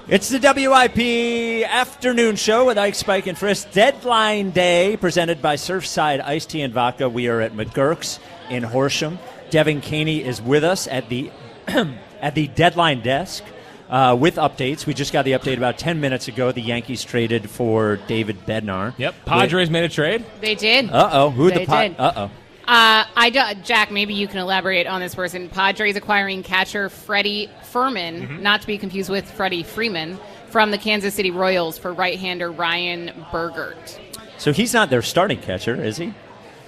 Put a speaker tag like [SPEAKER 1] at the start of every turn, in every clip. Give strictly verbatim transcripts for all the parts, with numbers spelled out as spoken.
[SPEAKER 1] It's the W I P afternoon show with Ike, Spike, and Frisk. Deadline Day, presented by Surfside Iced Tea and Vodka. We are at McGurk's in Horsham. Devin Caney is with us at the at the deadline desk uh, with updates. We just got the update about ten minutes ago. The Yankees traded for David Bednar.
[SPEAKER 2] Yep, Padres With, made a trade.
[SPEAKER 3] They did.
[SPEAKER 1] Uh-oh. Who
[SPEAKER 3] they
[SPEAKER 1] the pa-
[SPEAKER 3] did.
[SPEAKER 1] Uh-oh.
[SPEAKER 3] Uh, I do, Jack, maybe you can elaborate on this person. Padres acquiring catcher Freddie Furman, mm-hmm. not to be confused with Freddie Freeman, from the Kansas City Royals for right-hander Ryan Bergert.
[SPEAKER 1] So he's not their starting catcher, is he?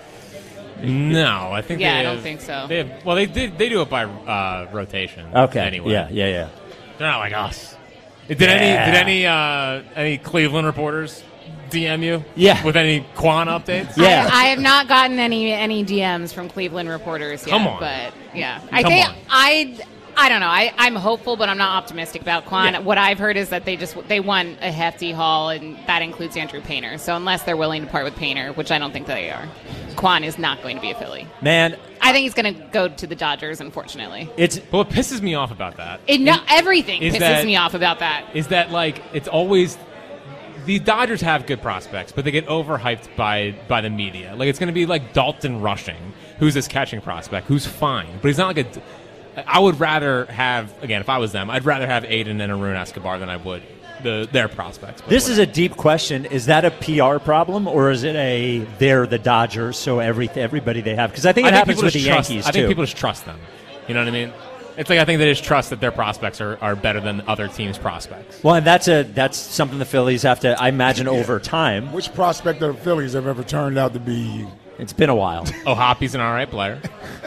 [SPEAKER 2] No, I think.
[SPEAKER 3] Yeah,
[SPEAKER 2] they
[SPEAKER 3] I
[SPEAKER 2] have,
[SPEAKER 3] don't think so.
[SPEAKER 2] They have, well, they did. They do it by uh, rotation.
[SPEAKER 1] Okay.
[SPEAKER 2] Anyway.
[SPEAKER 1] Yeah, yeah, yeah.
[SPEAKER 2] They're not like us. Did
[SPEAKER 1] yeah.
[SPEAKER 2] any? Did any? Uh, any Cleveland reporters D M you?
[SPEAKER 1] Yeah.
[SPEAKER 2] With any Quan updates?
[SPEAKER 1] Yeah.
[SPEAKER 3] I, I have not gotten any any D Ms from Cleveland reporters yet.
[SPEAKER 2] Come on.
[SPEAKER 3] But yeah, I
[SPEAKER 2] Come
[SPEAKER 3] think
[SPEAKER 2] on.
[SPEAKER 3] I. I don't know. I, I'm hopeful, but I'm not optimistic about Quan.
[SPEAKER 2] Yeah.
[SPEAKER 3] What I've heard is that they just they won a hefty haul, and that includes Andrew Painter. So unless they're willing to part with Painter, which I don't think they are, Quan is not going to be a Philly.
[SPEAKER 1] Man,
[SPEAKER 3] I think he's going to go to the Dodgers. Unfortunately,
[SPEAKER 1] it's.
[SPEAKER 2] But what pisses me off about that?
[SPEAKER 3] It, no, everything
[SPEAKER 2] is
[SPEAKER 3] pisses
[SPEAKER 2] that,
[SPEAKER 3] me off about that.
[SPEAKER 2] Is that like it's always. These Dodgers have good prospects, but they get overhyped by by the media. Like it's going to be like Dalton Rushing, who's this catching prospect, who's fine, but he's not like a. I would rather have, again, if I was them, I'd rather have Aiden and Arun Escobar than I would the their prospects.
[SPEAKER 1] This whatever. is a deep question. Is that a P R problem, or is it a they're the Dodgers, so every everybody they have? Because I think it I happens think with the
[SPEAKER 2] trust,
[SPEAKER 1] Yankees,
[SPEAKER 2] I think
[SPEAKER 1] too.
[SPEAKER 2] people just trust them. You know what I mean? It's like I think they just trust that their prospects are, are better than other teams' prospects.
[SPEAKER 1] Well, and that's a that's something the Phillies have to, I imagine,
[SPEAKER 4] yeah.
[SPEAKER 1] over time.
[SPEAKER 4] Which prospect of the Phillies have ever turned out to be...
[SPEAKER 1] It's been a while.
[SPEAKER 2] Oh, Hoppy's an all right player.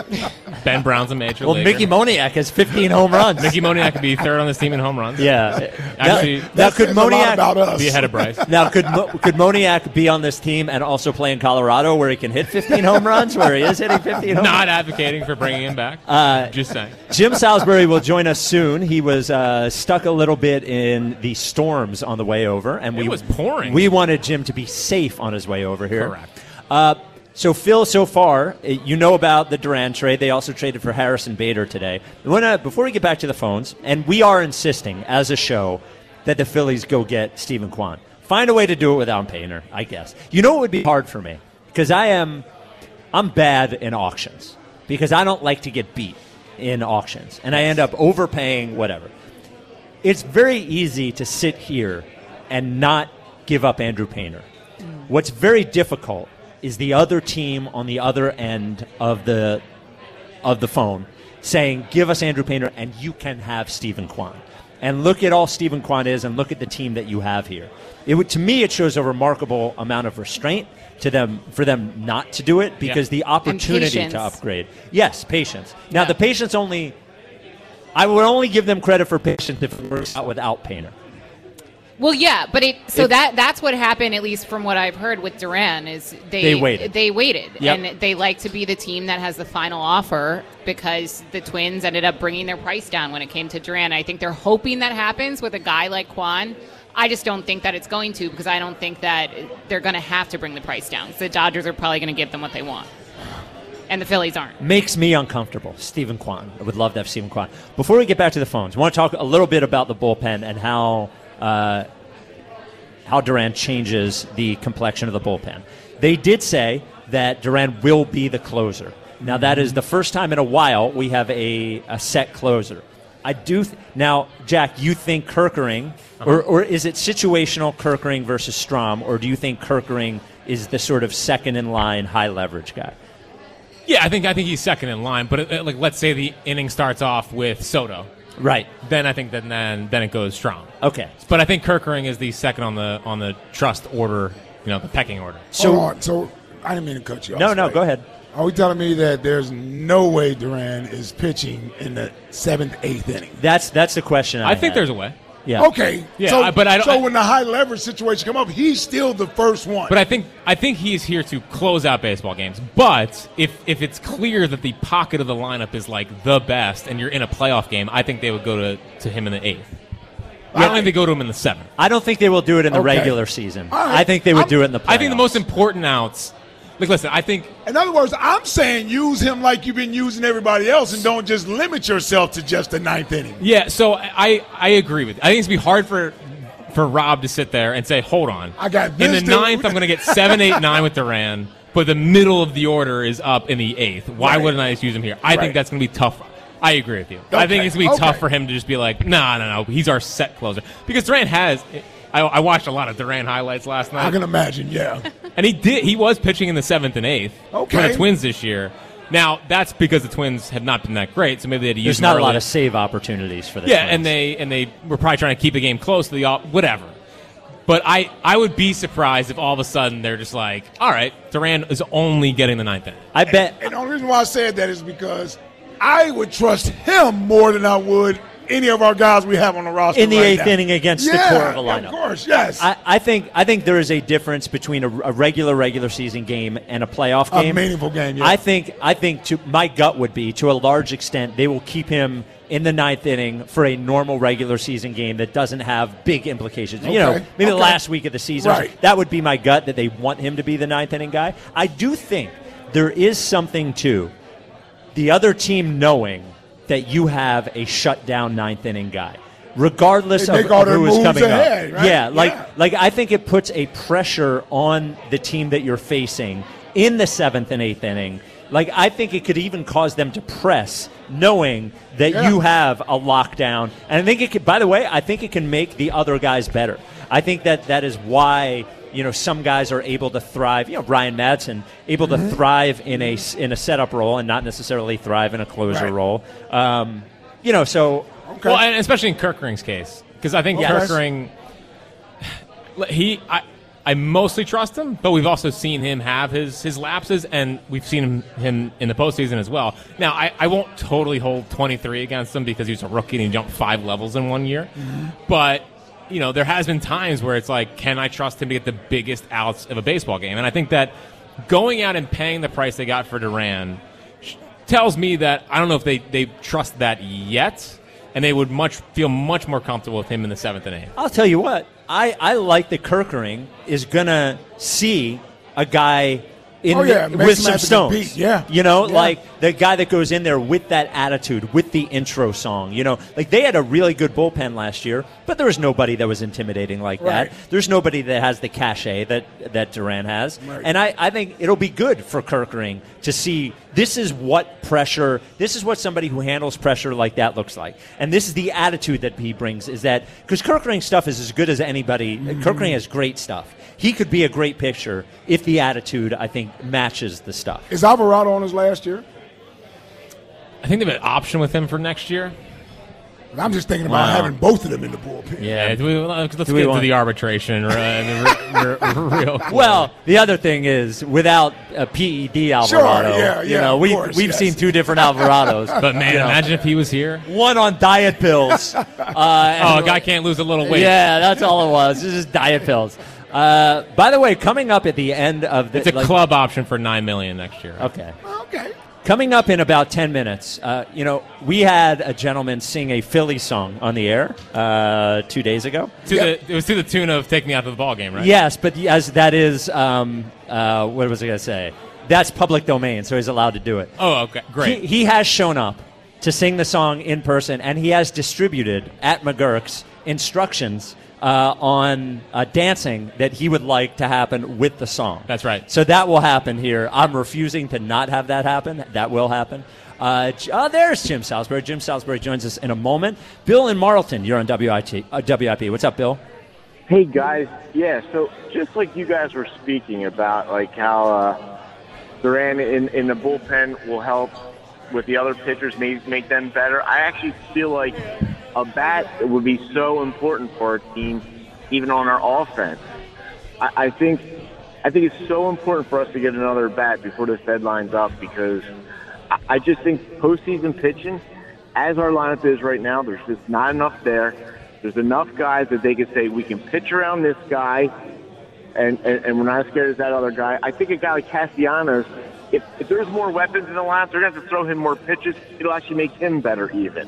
[SPEAKER 2] Ben Brown's a major
[SPEAKER 1] well,
[SPEAKER 2] leaguer.
[SPEAKER 1] Mickey Moniak has fifteen home runs.
[SPEAKER 2] Mickey Moniak could be third on this team in home runs.
[SPEAKER 1] Yeah.
[SPEAKER 2] Actually,
[SPEAKER 1] now, now could Moniak
[SPEAKER 2] be ahead of Bryce?
[SPEAKER 1] Now, could could Moniak be on this team and also play in Colorado where he can hit fifteen home runs, where he is hitting fifteen home
[SPEAKER 2] Not
[SPEAKER 1] runs?
[SPEAKER 2] advocating for bringing him back.
[SPEAKER 1] Uh,
[SPEAKER 2] Just saying.
[SPEAKER 1] Jim Salisbury will join us soon. He was uh, stuck a little bit in the storms on the way over. and
[SPEAKER 2] It
[SPEAKER 1] we
[SPEAKER 2] was pouring.
[SPEAKER 1] We wanted Jim to be safe on his way over here.
[SPEAKER 2] Correct.
[SPEAKER 1] Uh, So, Phil, so far, you know about the Duran trade. They also traded for Harrison Bader today. Wanna, before we get back to the phones, and we are insisting as a show that the Phillies go get Stephen Kwan. Find a way to do it without Painter, I guess. You know what would be hard for me? Because I am I'm bad in auctions. Because I don't like to get beat in auctions. And I end up overpaying, whatever. It's very easy to sit here and not give up Andrew Painter. What's very difficult is the other team on the other end of the of the phone saying, give us Andrew Painter and you can have Stephen Kwan. And look at all Stephen Kwan is and look at the team that you have here. It would, to me, it shows a remarkable amount of restraint to them for them not to do it because yeah. the opportunity to upgrade. Yes, patience. Now, yeah. the patience only, I would only give them credit for patience if it works out without Painter.
[SPEAKER 3] Well, yeah, but it so
[SPEAKER 1] If,
[SPEAKER 3] that that's what happened, at least from what I've heard with Duran, is they
[SPEAKER 1] They waited.
[SPEAKER 3] They waited,
[SPEAKER 1] Yep.
[SPEAKER 3] and they like to be the team that has the final offer because the Twins ended up bringing their price down when it came to Duran. I think they're hoping that happens with a guy like Kwan. I just don't think that it's going to because I don't think that they're going to have to bring the price down. So the Dodgers are probably going to give them what they want. And the Phillies aren't.
[SPEAKER 1] Makes me uncomfortable. Stephen Kwan. I would love to have Stephen Kwan. Before we get back to the phones, I want to talk a little bit about the bullpen and how uh, how Duran changes the complexion of the bullpen. They did say that Duran will be the closer. Now, that is the first time in a while we have a, a set closer. I do th- now, Jack. You think Kerkering, or or is it situational Kerkering versus Strom, or do you think Kerkering is the sort of second in line, high leverage guy?
[SPEAKER 2] Yeah, I think I think he's second in line. But it, like, let's say the inning starts off with Soto,
[SPEAKER 1] right?
[SPEAKER 2] Then I think that then then it goes Strom.
[SPEAKER 1] Okay,
[SPEAKER 2] but I think Kerkering is the second on the on the trust order, you know, the pecking order.
[SPEAKER 4] So, Hold on. So I didn't mean to cut you off.
[SPEAKER 1] No, no, go ahead.
[SPEAKER 4] Are we telling me that there's no way Duran is pitching in the seventh, eighth inning?
[SPEAKER 1] That's that's the question. I,
[SPEAKER 2] I think
[SPEAKER 1] had.
[SPEAKER 2] there's a way.
[SPEAKER 1] Yeah.
[SPEAKER 4] Okay.
[SPEAKER 2] Yeah,
[SPEAKER 4] so,
[SPEAKER 2] I, but I don't.
[SPEAKER 4] So
[SPEAKER 2] I,
[SPEAKER 4] when the high leverage situation come up, he's still the first one.
[SPEAKER 2] But I think I think he's here to close out baseball games. But if if it's clear that the pocket of the lineup is like the best, and you're in a playoff game, I think they would go to, to him in the eighth. I don't think they go to him in the seventh.
[SPEAKER 1] I don't think they will do it in the
[SPEAKER 4] Okay.
[SPEAKER 1] regular season.
[SPEAKER 4] All right.
[SPEAKER 1] I think they would
[SPEAKER 4] I'm,
[SPEAKER 1] do it in the playoffs.
[SPEAKER 2] I think the most important outs. Like, listen, I think.
[SPEAKER 4] In other words, I'm saying use him like you've been using everybody else, and don't just limit yourself to just the ninth inning.
[SPEAKER 2] Yeah, so I I agree with you. I think it's going to be hard for for Rob to sit there and say, hold on.
[SPEAKER 4] I got this
[SPEAKER 2] in the
[SPEAKER 4] dude.
[SPEAKER 2] ninth, I'm going to get seven, eight, nine with Duran, but the middle of the order is up in the eighth. Why
[SPEAKER 4] Right.
[SPEAKER 2] wouldn't I just use him here? I
[SPEAKER 4] Right.
[SPEAKER 2] think that's going to be tough. I agree with you. I think
[SPEAKER 4] Okay,
[SPEAKER 2] it's going to be
[SPEAKER 4] okay.
[SPEAKER 2] tough for him to just be like, no, no, no, he's our set closer. Because Duran has. I, I watched a lot of Duran highlights last night.
[SPEAKER 4] I can imagine, yeah.
[SPEAKER 2] And he did. He was pitching in the seventh and eighth
[SPEAKER 4] Okay.
[SPEAKER 2] for the Twins this year. Now, that's because the Twins have not been that great, so maybe they had to use
[SPEAKER 1] There's
[SPEAKER 2] him
[SPEAKER 1] not a
[SPEAKER 2] early.
[SPEAKER 1] lot of save opportunities for the
[SPEAKER 2] Yeah,
[SPEAKER 1] Twins.
[SPEAKER 2] and they and they were probably trying to keep the game close to the op- whatever. But I, I would be surprised if all of a sudden they're just like, all right, Duran is only getting the ninth inning.
[SPEAKER 1] I bet.
[SPEAKER 4] And the only reason why I said that is because I would trust him more than I would any of our guys we have on the roster
[SPEAKER 1] In the
[SPEAKER 4] right
[SPEAKER 1] eighth
[SPEAKER 4] now.
[SPEAKER 1] inning against the
[SPEAKER 4] Yeah,
[SPEAKER 1] core of a lineup.
[SPEAKER 4] Of course, yes.
[SPEAKER 1] I, I think I think there is a difference between a, a regular regular season game and a playoff
[SPEAKER 4] A
[SPEAKER 1] game.
[SPEAKER 4] meaningful game, yeah.
[SPEAKER 1] I think I think to my gut would be to a large extent they will keep him in the ninth inning for a normal regular season game that doesn't have big implications. You know,
[SPEAKER 4] Okay,
[SPEAKER 1] maybe the
[SPEAKER 4] okay.
[SPEAKER 1] last week of the season.
[SPEAKER 4] Right.
[SPEAKER 1] That would be my gut that they want him to be the ninth inning guy. I do think there is something to the other team knowing that you have a shutdown ninth inning guy, regardless
[SPEAKER 4] They
[SPEAKER 1] of,
[SPEAKER 4] make all
[SPEAKER 1] of
[SPEAKER 4] their
[SPEAKER 1] who is
[SPEAKER 4] moves
[SPEAKER 1] coming
[SPEAKER 4] ahead,
[SPEAKER 1] up.
[SPEAKER 4] right?
[SPEAKER 1] Yeah, like
[SPEAKER 4] Yeah.
[SPEAKER 1] like I think it puts a pressure on the team that you're facing in the seventh and eighth inning. Like I think it could even cause them to press, knowing that
[SPEAKER 4] Yeah.
[SPEAKER 1] you have a lockdown. And I think it could. By the way, I think it can make the other guys better. I think that that is why. You know, some guys are able to thrive. You know, Ryan Madsen able to thrive in a in a setup role and not necessarily thrive in a closer
[SPEAKER 4] Right.
[SPEAKER 1] role. Um, you know, so
[SPEAKER 4] Okay.
[SPEAKER 2] Well, and especially in Kirkering's case, because I think
[SPEAKER 1] Yes.
[SPEAKER 2] Kirkering, he, I, I mostly trust him, but we've also seen him have his, his lapses, and we've seen him, him in the postseason as well. Now, I, I won't totally hold twenty-three against him because he was a rookie and he jumped five levels in one year, but. You know, there has been times where it's like, can I trust him to get the biggest outs of a baseball game? And I think that going out and paying the price they got for Duran sh- tells me that I don't know if they, they trust that yet, and they would much feel much more comfortable with him in the seventh and eighth.
[SPEAKER 1] I'll tell you what, I, I like that Kirkering is going to see a guy in
[SPEAKER 4] Oh, yeah,
[SPEAKER 1] the,
[SPEAKER 4] makes
[SPEAKER 1] with
[SPEAKER 4] him
[SPEAKER 1] some
[SPEAKER 4] have to
[SPEAKER 1] stones.
[SPEAKER 4] compete, yeah.
[SPEAKER 1] You know,
[SPEAKER 4] Yeah.
[SPEAKER 1] like the guy that goes in there with that attitude, with the intro song. You know, like they had a really good bullpen last year, but there was nobody that was intimidating like
[SPEAKER 4] Right.
[SPEAKER 1] that. There's nobody that has the cachet that, that Duran has.
[SPEAKER 4] Right.
[SPEAKER 1] And I, I think it'll be good for Kirkering to see this is what pressure, this is what somebody who handles pressure like that looks like. And this is the attitude that he brings is that, because Kirkering's stuff is as good as anybody.
[SPEAKER 4] Mm-hmm.
[SPEAKER 1] Kirkering has great stuff. He could be a great pitcher if the attitude, I think, matches the stuff.
[SPEAKER 4] Is Alvarado on his last year?
[SPEAKER 2] I think they have an option with him for next year.
[SPEAKER 4] I'm just thinking about
[SPEAKER 1] Wow.
[SPEAKER 4] having both of them in the bullpen.
[SPEAKER 2] Yeah, do we, let's
[SPEAKER 1] Do
[SPEAKER 2] get
[SPEAKER 1] we
[SPEAKER 2] into
[SPEAKER 1] want-
[SPEAKER 2] the arbitration. Uh, I mean, re- re- real quick.
[SPEAKER 1] Well, the other thing is, without a P E D Alvarado,
[SPEAKER 4] yeah,
[SPEAKER 1] you
[SPEAKER 4] yeah,
[SPEAKER 1] know,
[SPEAKER 4] of
[SPEAKER 1] we,
[SPEAKER 4] course,
[SPEAKER 1] we've
[SPEAKER 4] yes.
[SPEAKER 1] seen two different Alvarados.
[SPEAKER 2] but man,
[SPEAKER 1] you know,
[SPEAKER 2] imagine if he was here.
[SPEAKER 1] one on diet pills. Uh,
[SPEAKER 2] Oh, a guy can't lose a little weight.
[SPEAKER 1] Yeah, that's all it was. This is diet pills. Uh, by the way, coming up at the end of the
[SPEAKER 2] It's a
[SPEAKER 1] like-
[SPEAKER 2] club option for nine million next year.
[SPEAKER 1] Okay.
[SPEAKER 4] Okay.
[SPEAKER 1] Coming up in about ten minutes, uh, you know, we had a gentleman sing a Philly song on the air uh, two days ago.
[SPEAKER 2] To
[SPEAKER 4] Yep.
[SPEAKER 2] the, it was to the tune of "Take Me Out to the Ball Game," right?
[SPEAKER 1] Yes, but as that is, um, uh, what was I going to say? That's public domain, so he's allowed to do it.
[SPEAKER 2] Oh, okay, great.
[SPEAKER 1] He, he has shown up to sing the song in person, and he has distributed at McGurk's instructions uh, on uh, dancing that he would like to happen with the song.
[SPEAKER 2] That's right.
[SPEAKER 1] So that will happen here. I'm refusing to not have that happen. That will happen. Uh, J- oh, there's Jim Salisbury. Jim Salisbury joins us in a moment. Bill in Marlton, you're on W I T, uh, W I P. What's up, Bill?
[SPEAKER 5] Hey guys, yeah. So just like you guys were speaking about, like how uh, Duran in in the bullpen will help with the other pitchers, make make them better. I actually feel like a bat would be so important for our team, even on our offense. I, I think I think it's so important for us to get another bat before this deadline's up because I, I just think postseason pitching, as our lineup is right now, there's just not enough there. There's enough guys that they could say, we can pitch around this guy, and, and, and we're not as scared as that other guy. I think a guy like Castellanos, if, if there's more weapons in the lineup, they're going to have to throw him more pitches. It'll actually make him better even.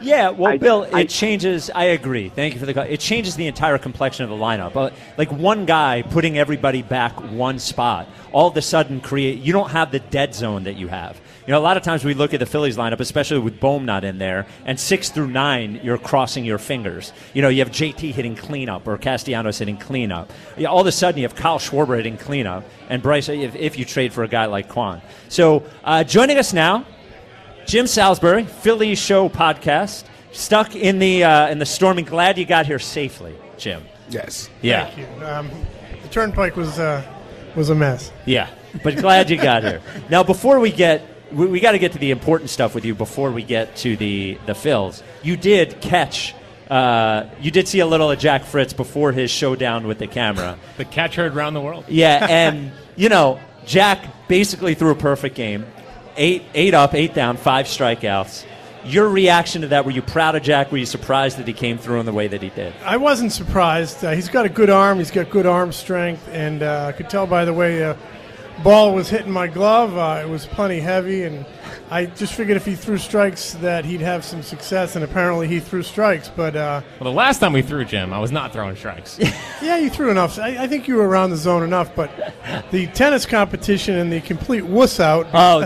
[SPEAKER 1] Yeah, well,
[SPEAKER 5] I-
[SPEAKER 1] Bill, it
[SPEAKER 5] I-
[SPEAKER 1] changes. I agree. Thank you for the call. It changes the entire complexion of the lineup. But like one guy putting everybody back one spot, all of a sudden create. You don't have the dead zone that you have. You know, a lot of times we look at the Phillies lineup, especially with Bohm not in there, and six through nine, you're crossing your fingers. You know, you have J T hitting cleanup or Castellanos hitting cleanup. Yeah, all of a sudden, you have Kyle Schwarber hitting cleanup, and Bryce, if, if you trade for a guy like Quan. So, uh, joining us now, Jim Salisbury, Phillies Show podcast, stuck in the uh, in the storming. Glad you got here safely, Jim.
[SPEAKER 4] Yes.
[SPEAKER 1] Yeah,
[SPEAKER 6] Thank you. Um, the turnpike was uh, was a mess.
[SPEAKER 1] yeah, but glad you got here. Now, before we get, we, we got to get to the important stuff with you before we get to the the Phils. You did catch. Uh, you did see a little of Jack Fritz before his showdown with the camera.
[SPEAKER 2] The catch heard around the world.
[SPEAKER 1] Yeah, and you know, Jack basically threw a perfect game. Eight, eight up, eight down, five strikeouts. Your reaction to that? Were you proud of Jack? Were you surprised that he came through in the way that he did?
[SPEAKER 6] I wasn't surprised. Uh, he's got a good arm. He's got good arm strength, and uh, I could tell by the way the ball was hitting my glove. Uh, it was plenty heavy, and I just figured if he threw strikes that he'd have some success, and apparently he threw strikes. But uh,
[SPEAKER 2] Well, the last time we threw, Jim, I was not throwing strikes.
[SPEAKER 6] yeah, you threw enough. I, I think you were around the zone enough. But the tennis competition and the complete wuss out.
[SPEAKER 1] Oh,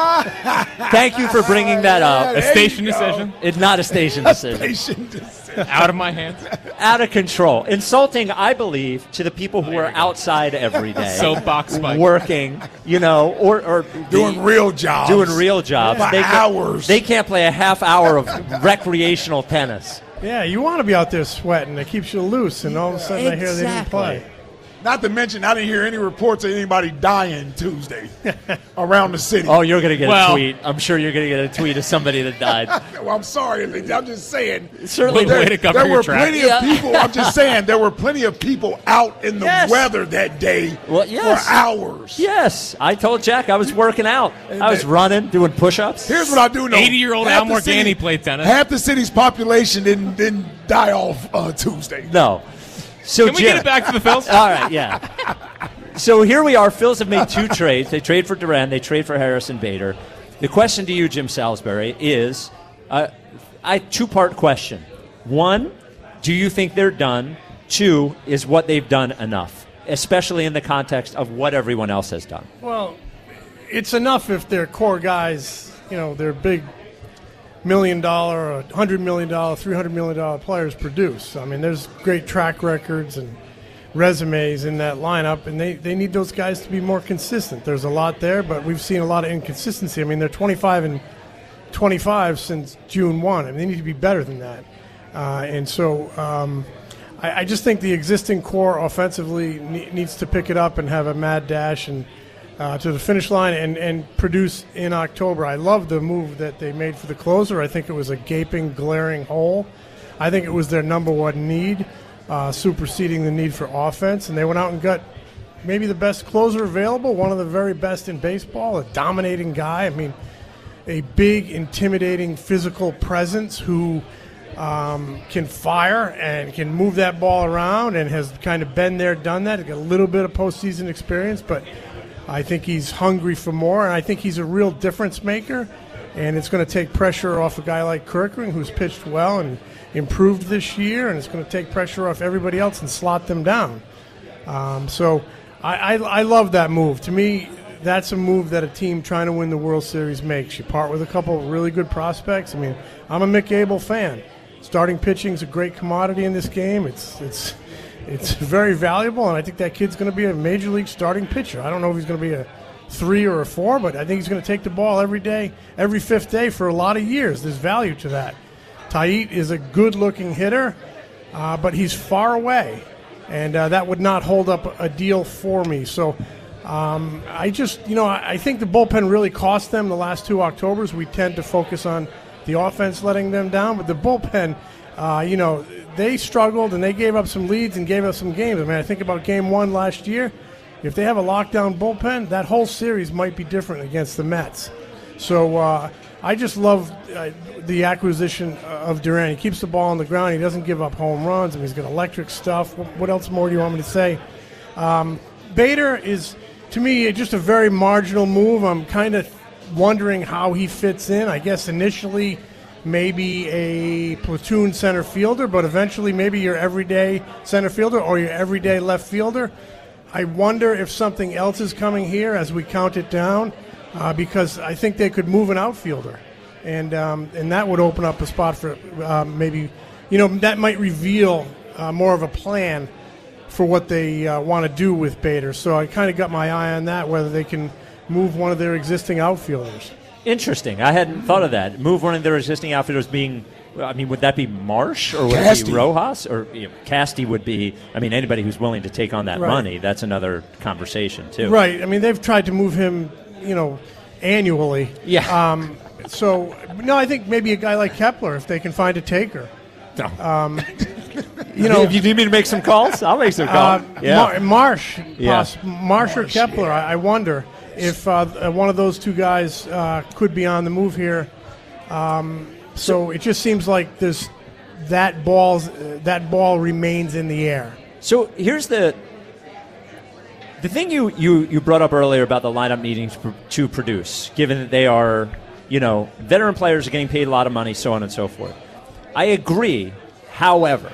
[SPEAKER 1] dude! Thank you for bringing that up.
[SPEAKER 2] A
[SPEAKER 4] There
[SPEAKER 2] station
[SPEAKER 4] you go.
[SPEAKER 2] decision
[SPEAKER 1] It's not a station decision.
[SPEAKER 4] Patient decision.
[SPEAKER 2] out of my hands.
[SPEAKER 1] Out of control. Insulting, I believe, to the people who are outside every day,
[SPEAKER 2] Soapbox spike.
[SPEAKER 1] working, you know, or, or
[SPEAKER 4] Doing
[SPEAKER 1] the-
[SPEAKER 4] real jobs.
[SPEAKER 1] doing real jobs.
[SPEAKER 4] For
[SPEAKER 1] They can't-
[SPEAKER 4] hours.
[SPEAKER 1] They can't play a half hour of recreational tennis.
[SPEAKER 6] Yeah, you want to be out there sweating. It keeps you loose, and all of a sudden I hear they didn't
[SPEAKER 1] Exactly.
[SPEAKER 6] play.
[SPEAKER 4] Not to mention, I didn't hear any reports of anybody dying Tuesday around the city.
[SPEAKER 1] Oh, you're going to get
[SPEAKER 2] Well-
[SPEAKER 1] a tweet. I'm sure you're going to get a tweet of somebody that died.
[SPEAKER 4] Well, I'm sorry. I'm just saying.
[SPEAKER 1] Certainly.
[SPEAKER 2] Way- way to cover
[SPEAKER 4] there
[SPEAKER 2] your
[SPEAKER 4] were
[SPEAKER 2] tracks.
[SPEAKER 4] plenty
[SPEAKER 1] Yeah.
[SPEAKER 4] of people. I'm just saying there were plenty of people out in the
[SPEAKER 1] Yes.
[SPEAKER 4] weather that day
[SPEAKER 1] Well, yes.
[SPEAKER 4] for hours.
[SPEAKER 1] Yes, I told Jack I was working out. I was running, doing push-ups.
[SPEAKER 4] Here's what I do know:
[SPEAKER 2] eighty-year-old
[SPEAKER 4] Half
[SPEAKER 2] Al
[SPEAKER 4] the
[SPEAKER 2] Morgani
[SPEAKER 4] city-
[SPEAKER 2] played tennis.
[SPEAKER 4] Half the city's population didn't didn't die off uh, Tuesday.
[SPEAKER 1] No. So
[SPEAKER 2] Can we
[SPEAKER 1] Jim,
[SPEAKER 2] get it back to the Phils?
[SPEAKER 1] All right, yeah. So here we are. Phils have made two trades. They trade for Duran. They trade for Harrison Bader. The question to you, Jim Salisbury, is uh, a two-part question. One, do you think they're done? Two, is what they've done enough, especially in the context of what everyone else has done?
[SPEAKER 6] Well, it's enough if their core guys, you know, they're big million dollar or hundred million dollar, three hundred million dollar players produce. I mean, there's great track records and resumes in that lineup, and they, they need those guys to be more consistent. There's a lot there, but we've seen a lot of inconsistency. I mean, they're twenty-five and twenty-five since June first. I mean, they need to be better than that. Uh, and so um, I, I just think the existing core offensively ne- needs to pick it up and have a mad dash and uh, to the finish line and, and produce in October. I love the move that they made for the closer. I think it was a gaping, glaring hole. I think it was their number one need, uh, superseding the need for offense. And they went out and got maybe the best closer available, one of the very best in baseball, a dominating guy. I mean, a big, intimidating physical presence who um, can fire and can move that ball around and has kind of been there, done that. He's got a little bit of postseason experience, but I think he's hungry for more, and I think he's a real difference maker, and it's going to take pressure off a guy like Kirkering, who's pitched well and improved this year, and it's going to take pressure off everybody else and slot them down. Um, so I, I, I love that move. To me, that's a move that a team trying to win the World Series makes. You part with a couple of really good prospects. I mean, I'm a Mick Abel fan. Starting pitching is a great commodity in this game. It's it's it's very valuable, and I think that kid's going to be a major league starting pitcher. I don't know if he's going to be a three or a four, but I think he's going to take the ball every day, every fifth day for a lot of years. There's value to that. Tait is a good-looking hitter, uh, but he's far away, and uh, that would not hold up a deal for me. So um, I just, you know, I, I think the bullpen really cost them the last two Octobers. We tend to focus on the offense letting them down, but the bullpen, uh, you know, they struggled and they gave up some leads and gave up some games. I mean, I think about game one last year. If they have a lockdown bullpen, that whole series might be different against the Mets. So uh, I just love uh, the acquisition of Duran. He keeps the ball on the ground. He doesn't give up home runs. I mean, he's got electric stuff. What else more do you want me to say? Um, Bader is, to me, just a very marginal move. I'm kind of wondering how he fits in. I guess initially maybe a platoon center fielder, but eventually maybe your everyday center fielder or your everyday left fielder. I wonder if something else is coming here as we count it down, uh, because I think they could move an outfielder, and um, and that would open up a spot for uh, maybe, you know, that might reveal uh, more of a plan for what they uh, want to do with Bader. So I kind of got my eye on that, whether they can move one of their existing outfielders.
[SPEAKER 1] Interesting. I hadn't thought of that. Move one of their existing outfielders being, I mean, would that be Marsh or would
[SPEAKER 4] Casty.
[SPEAKER 1] it be Rojas? Or you know, Casty would be, I mean, anybody who's willing to take on that
[SPEAKER 6] Right.
[SPEAKER 1] money, that's another conversation, too.
[SPEAKER 6] Right. I mean, they've tried to move him, you know, annually.
[SPEAKER 1] Yeah.
[SPEAKER 6] Um, so, no, I think maybe a guy like Kepler, if they can find a taker.
[SPEAKER 1] No.
[SPEAKER 6] Um, you know,
[SPEAKER 1] if you need me to make some calls, I'll make some
[SPEAKER 6] uh,
[SPEAKER 1] calls. yeah.
[SPEAKER 6] Mar- Marsh,
[SPEAKER 1] Yeah.
[SPEAKER 6] poss- Marsh or Kepler, I, I wonder if uh, one of those two guys uh, could be on the move here. Um, so it just seems like there's that ball's uh, that ball remains in the air.
[SPEAKER 1] So here's the the thing you, you, you brought up earlier about the lineup needing to, to produce, given that they are, you know, veteran players are getting paid a lot of money, so on and so forth. I agree. However,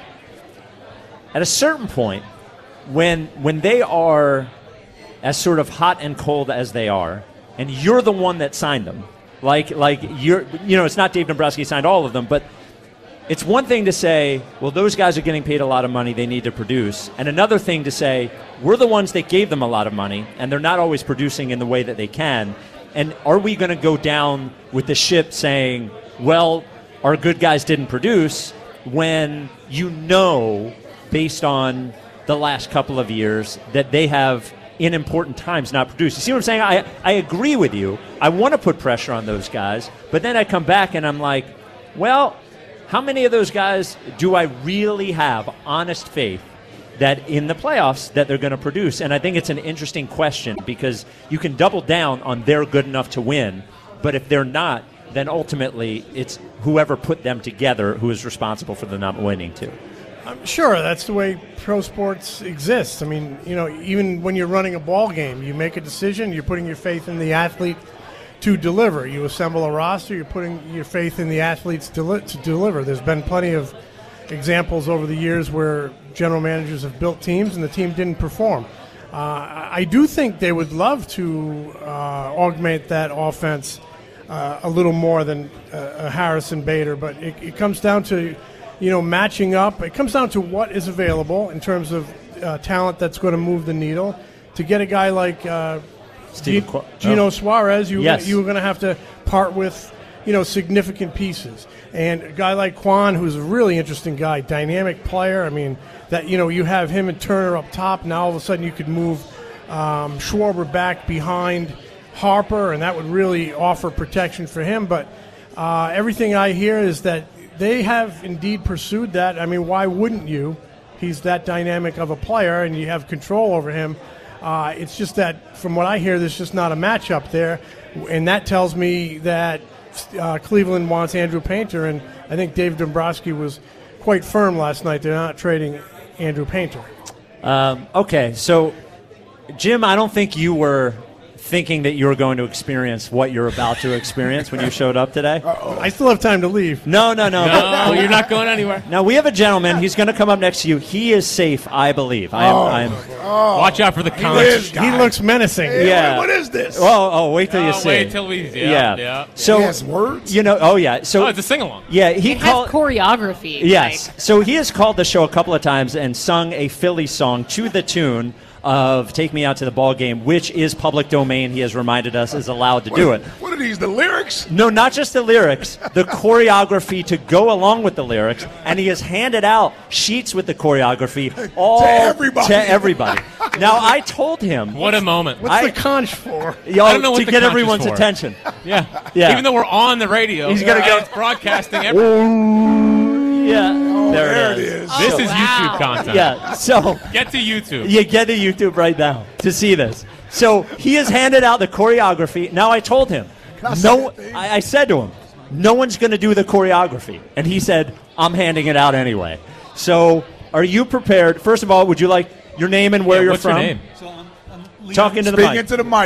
[SPEAKER 1] at a certain point, when when they are as sort of hot and cold as they are, and you're the one that signed them, like like you're, you know, it's not Dave Dombrowski signed all of them, but it's one thing to say, well, those guys are getting paid a lot of money, they need to produce, and another thing to say, we're the ones that gave them a lot of money, and they're not always producing in the way that they can, and are we going to go down with the ship saying, well, our good guys didn't produce, when you know, based on the last couple of years, that they have, in important times, not produced. You see what I'm saying? I, I agree with you. I want to put pressure on those guys, but then I come back and I'm like, well, how many of those guys do I really have honest faith that in the playoffs that they're going to produce? And I think it's an interesting question because you can double down on they're good enough to win, but if they're not, then ultimately it's whoever put them together who is responsible for them not winning too.
[SPEAKER 6] I'm sure that's the way pro sports exists. I mean, you know, even when you're running a ball game, you make a decision, you're putting your faith in the athlete to deliver. You assemble a roster, you're putting your faith in the athletes to, li- to deliver. There's been plenty of examples over the years where general managers have built teams and the team didn't perform. Uh, I do think they would love to uh, augment that offense uh, a little more than uh, Harrison Bader, but it, it comes down to, you know, matching up. It comes down to what is available in terms of uh, talent that's going to move the needle. To get a guy like uh,
[SPEAKER 1] Steve
[SPEAKER 6] G-
[SPEAKER 1] Qu-
[SPEAKER 6] Gino
[SPEAKER 1] oh.
[SPEAKER 6] Suarez, you
[SPEAKER 1] Yes.
[SPEAKER 6] you were going to have to part with, you know, significant pieces. And a guy like Quan, who's a really interesting guy, dynamic player. I mean, that, you know, you have him and Turner up top. Now all of a sudden you could move um, Schwarber back behind Harper, and that would really offer protection for him. But uh, everything I hear is that they have indeed pursued that. I mean, why wouldn't you? He's that dynamic of a player, and you have control over him. Uh, it's just that, from what I hear, there's just not a matchup there, and that tells me that uh, Cleveland wants Andrew Painter, and I think Dave Dombrowski was quite firm last night. They're not trading Andrew Painter.
[SPEAKER 1] Um, okay, so, Jim, I don't think you were thinking that you were going to experience what you're about to experience when you showed up today.
[SPEAKER 6] I still have time to leave.
[SPEAKER 1] No, no, no.
[SPEAKER 2] No, you're not going anywhere.
[SPEAKER 1] Now, we have a gentleman. He's going to come up next to you. He is safe, I believe. I am,
[SPEAKER 4] Oh,
[SPEAKER 1] I'm,
[SPEAKER 2] Watch out for the
[SPEAKER 4] This
[SPEAKER 2] comments.
[SPEAKER 6] He
[SPEAKER 4] guy.
[SPEAKER 6] looks menacing.
[SPEAKER 4] Hey,
[SPEAKER 1] Yeah.
[SPEAKER 4] what is this?
[SPEAKER 1] oh, oh, wait till you
[SPEAKER 2] Oh,
[SPEAKER 1] see.
[SPEAKER 2] wait till we- yeah, yeah.
[SPEAKER 1] So,
[SPEAKER 4] He has words?
[SPEAKER 1] You know, oh, yeah. So,
[SPEAKER 2] Oh, it's a sing-along.
[SPEAKER 1] yeah, he
[SPEAKER 3] It
[SPEAKER 1] called.
[SPEAKER 3] has choreography.
[SPEAKER 1] Yes.
[SPEAKER 3] like-
[SPEAKER 1] So he has called the show a couple of times and sung a Philly song to the tune of Take Me Out to the Ball Game, which is public domain, he has reminded us, is allowed to do it.
[SPEAKER 4] What are these, the lyrics?
[SPEAKER 1] No, not just the lyrics, the choreography to go along with the lyrics, and he has handed out sheets with the choreography all
[SPEAKER 4] To everybody.
[SPEAKER 1] To everybody. Now, I told him,
[SPEAKER 2] What a moment.
[SPEAKER 6] What's
[SPEAKER 1] I-
[SPEAKER 6] the conch for?
[SPEAKER 1] yo,
[SPEAKER 2] I don't know what
[SPEAKER 1] to
[SPEAKER 2] the
[SPEAKER 1] get
[SPEAKER 2] conch is
[SPEAKER 1] everyone's
[SPEAKER 2] for.
[SPEAKER 1] attention.
[SPEAKER 2] Yeah.
[SPEAKER 1] Yeah.
[SPEAKER 2] Even though we're on the radio,
[SPEAKER 1] He's gonna
[SPEAKER 2] and
[SPEAKER 1] go-
[SPEAKER 2] it's broadcasting everywhere.
[SPEAKER 1] Yeah, there,
[SPEAKER 4] there
[SPEAKER 1] it
[SPEAKER 4] it
[SPEAKER 1] is.
[SPEAKER 4] is.
[SPEAKER 2] This
[SPEAKER 3] Oh,
[SPEAKER 2] is
[SPEAKER 3] wow.
[SPEAKER 2] YouTube content.
[SPEAKER 1] Yeah, so
[SPEAKER 2] Get to YouTube.
[SPEAKER 1] you get to YouTube right now to see this. So he has handed out the choreography. Now I told him,
[SPEAKER 4] I say
[SPEAKER 1] no,
[SPEAKER 4] that thing?
[SPEAKER 1] I, I said to him, no one's going to do the choreography, and he said, I'm handing it out anyway. So are you prepared? First of all, would you like your name and where
[SPEAKER 2] Yeah,
[SPEAKER 1] you're
[SPEAKER 2] what's
[SPEAKER 1] from?
[SPEAKER 2] your name?
[SPEAKER 7] So I'm, I'm Leon,
[SPEAKER 1] Talking to the
[SPEAKER 4] Speak
[SPEAKER 1] mic.
[SPEAKER 4] into the mic.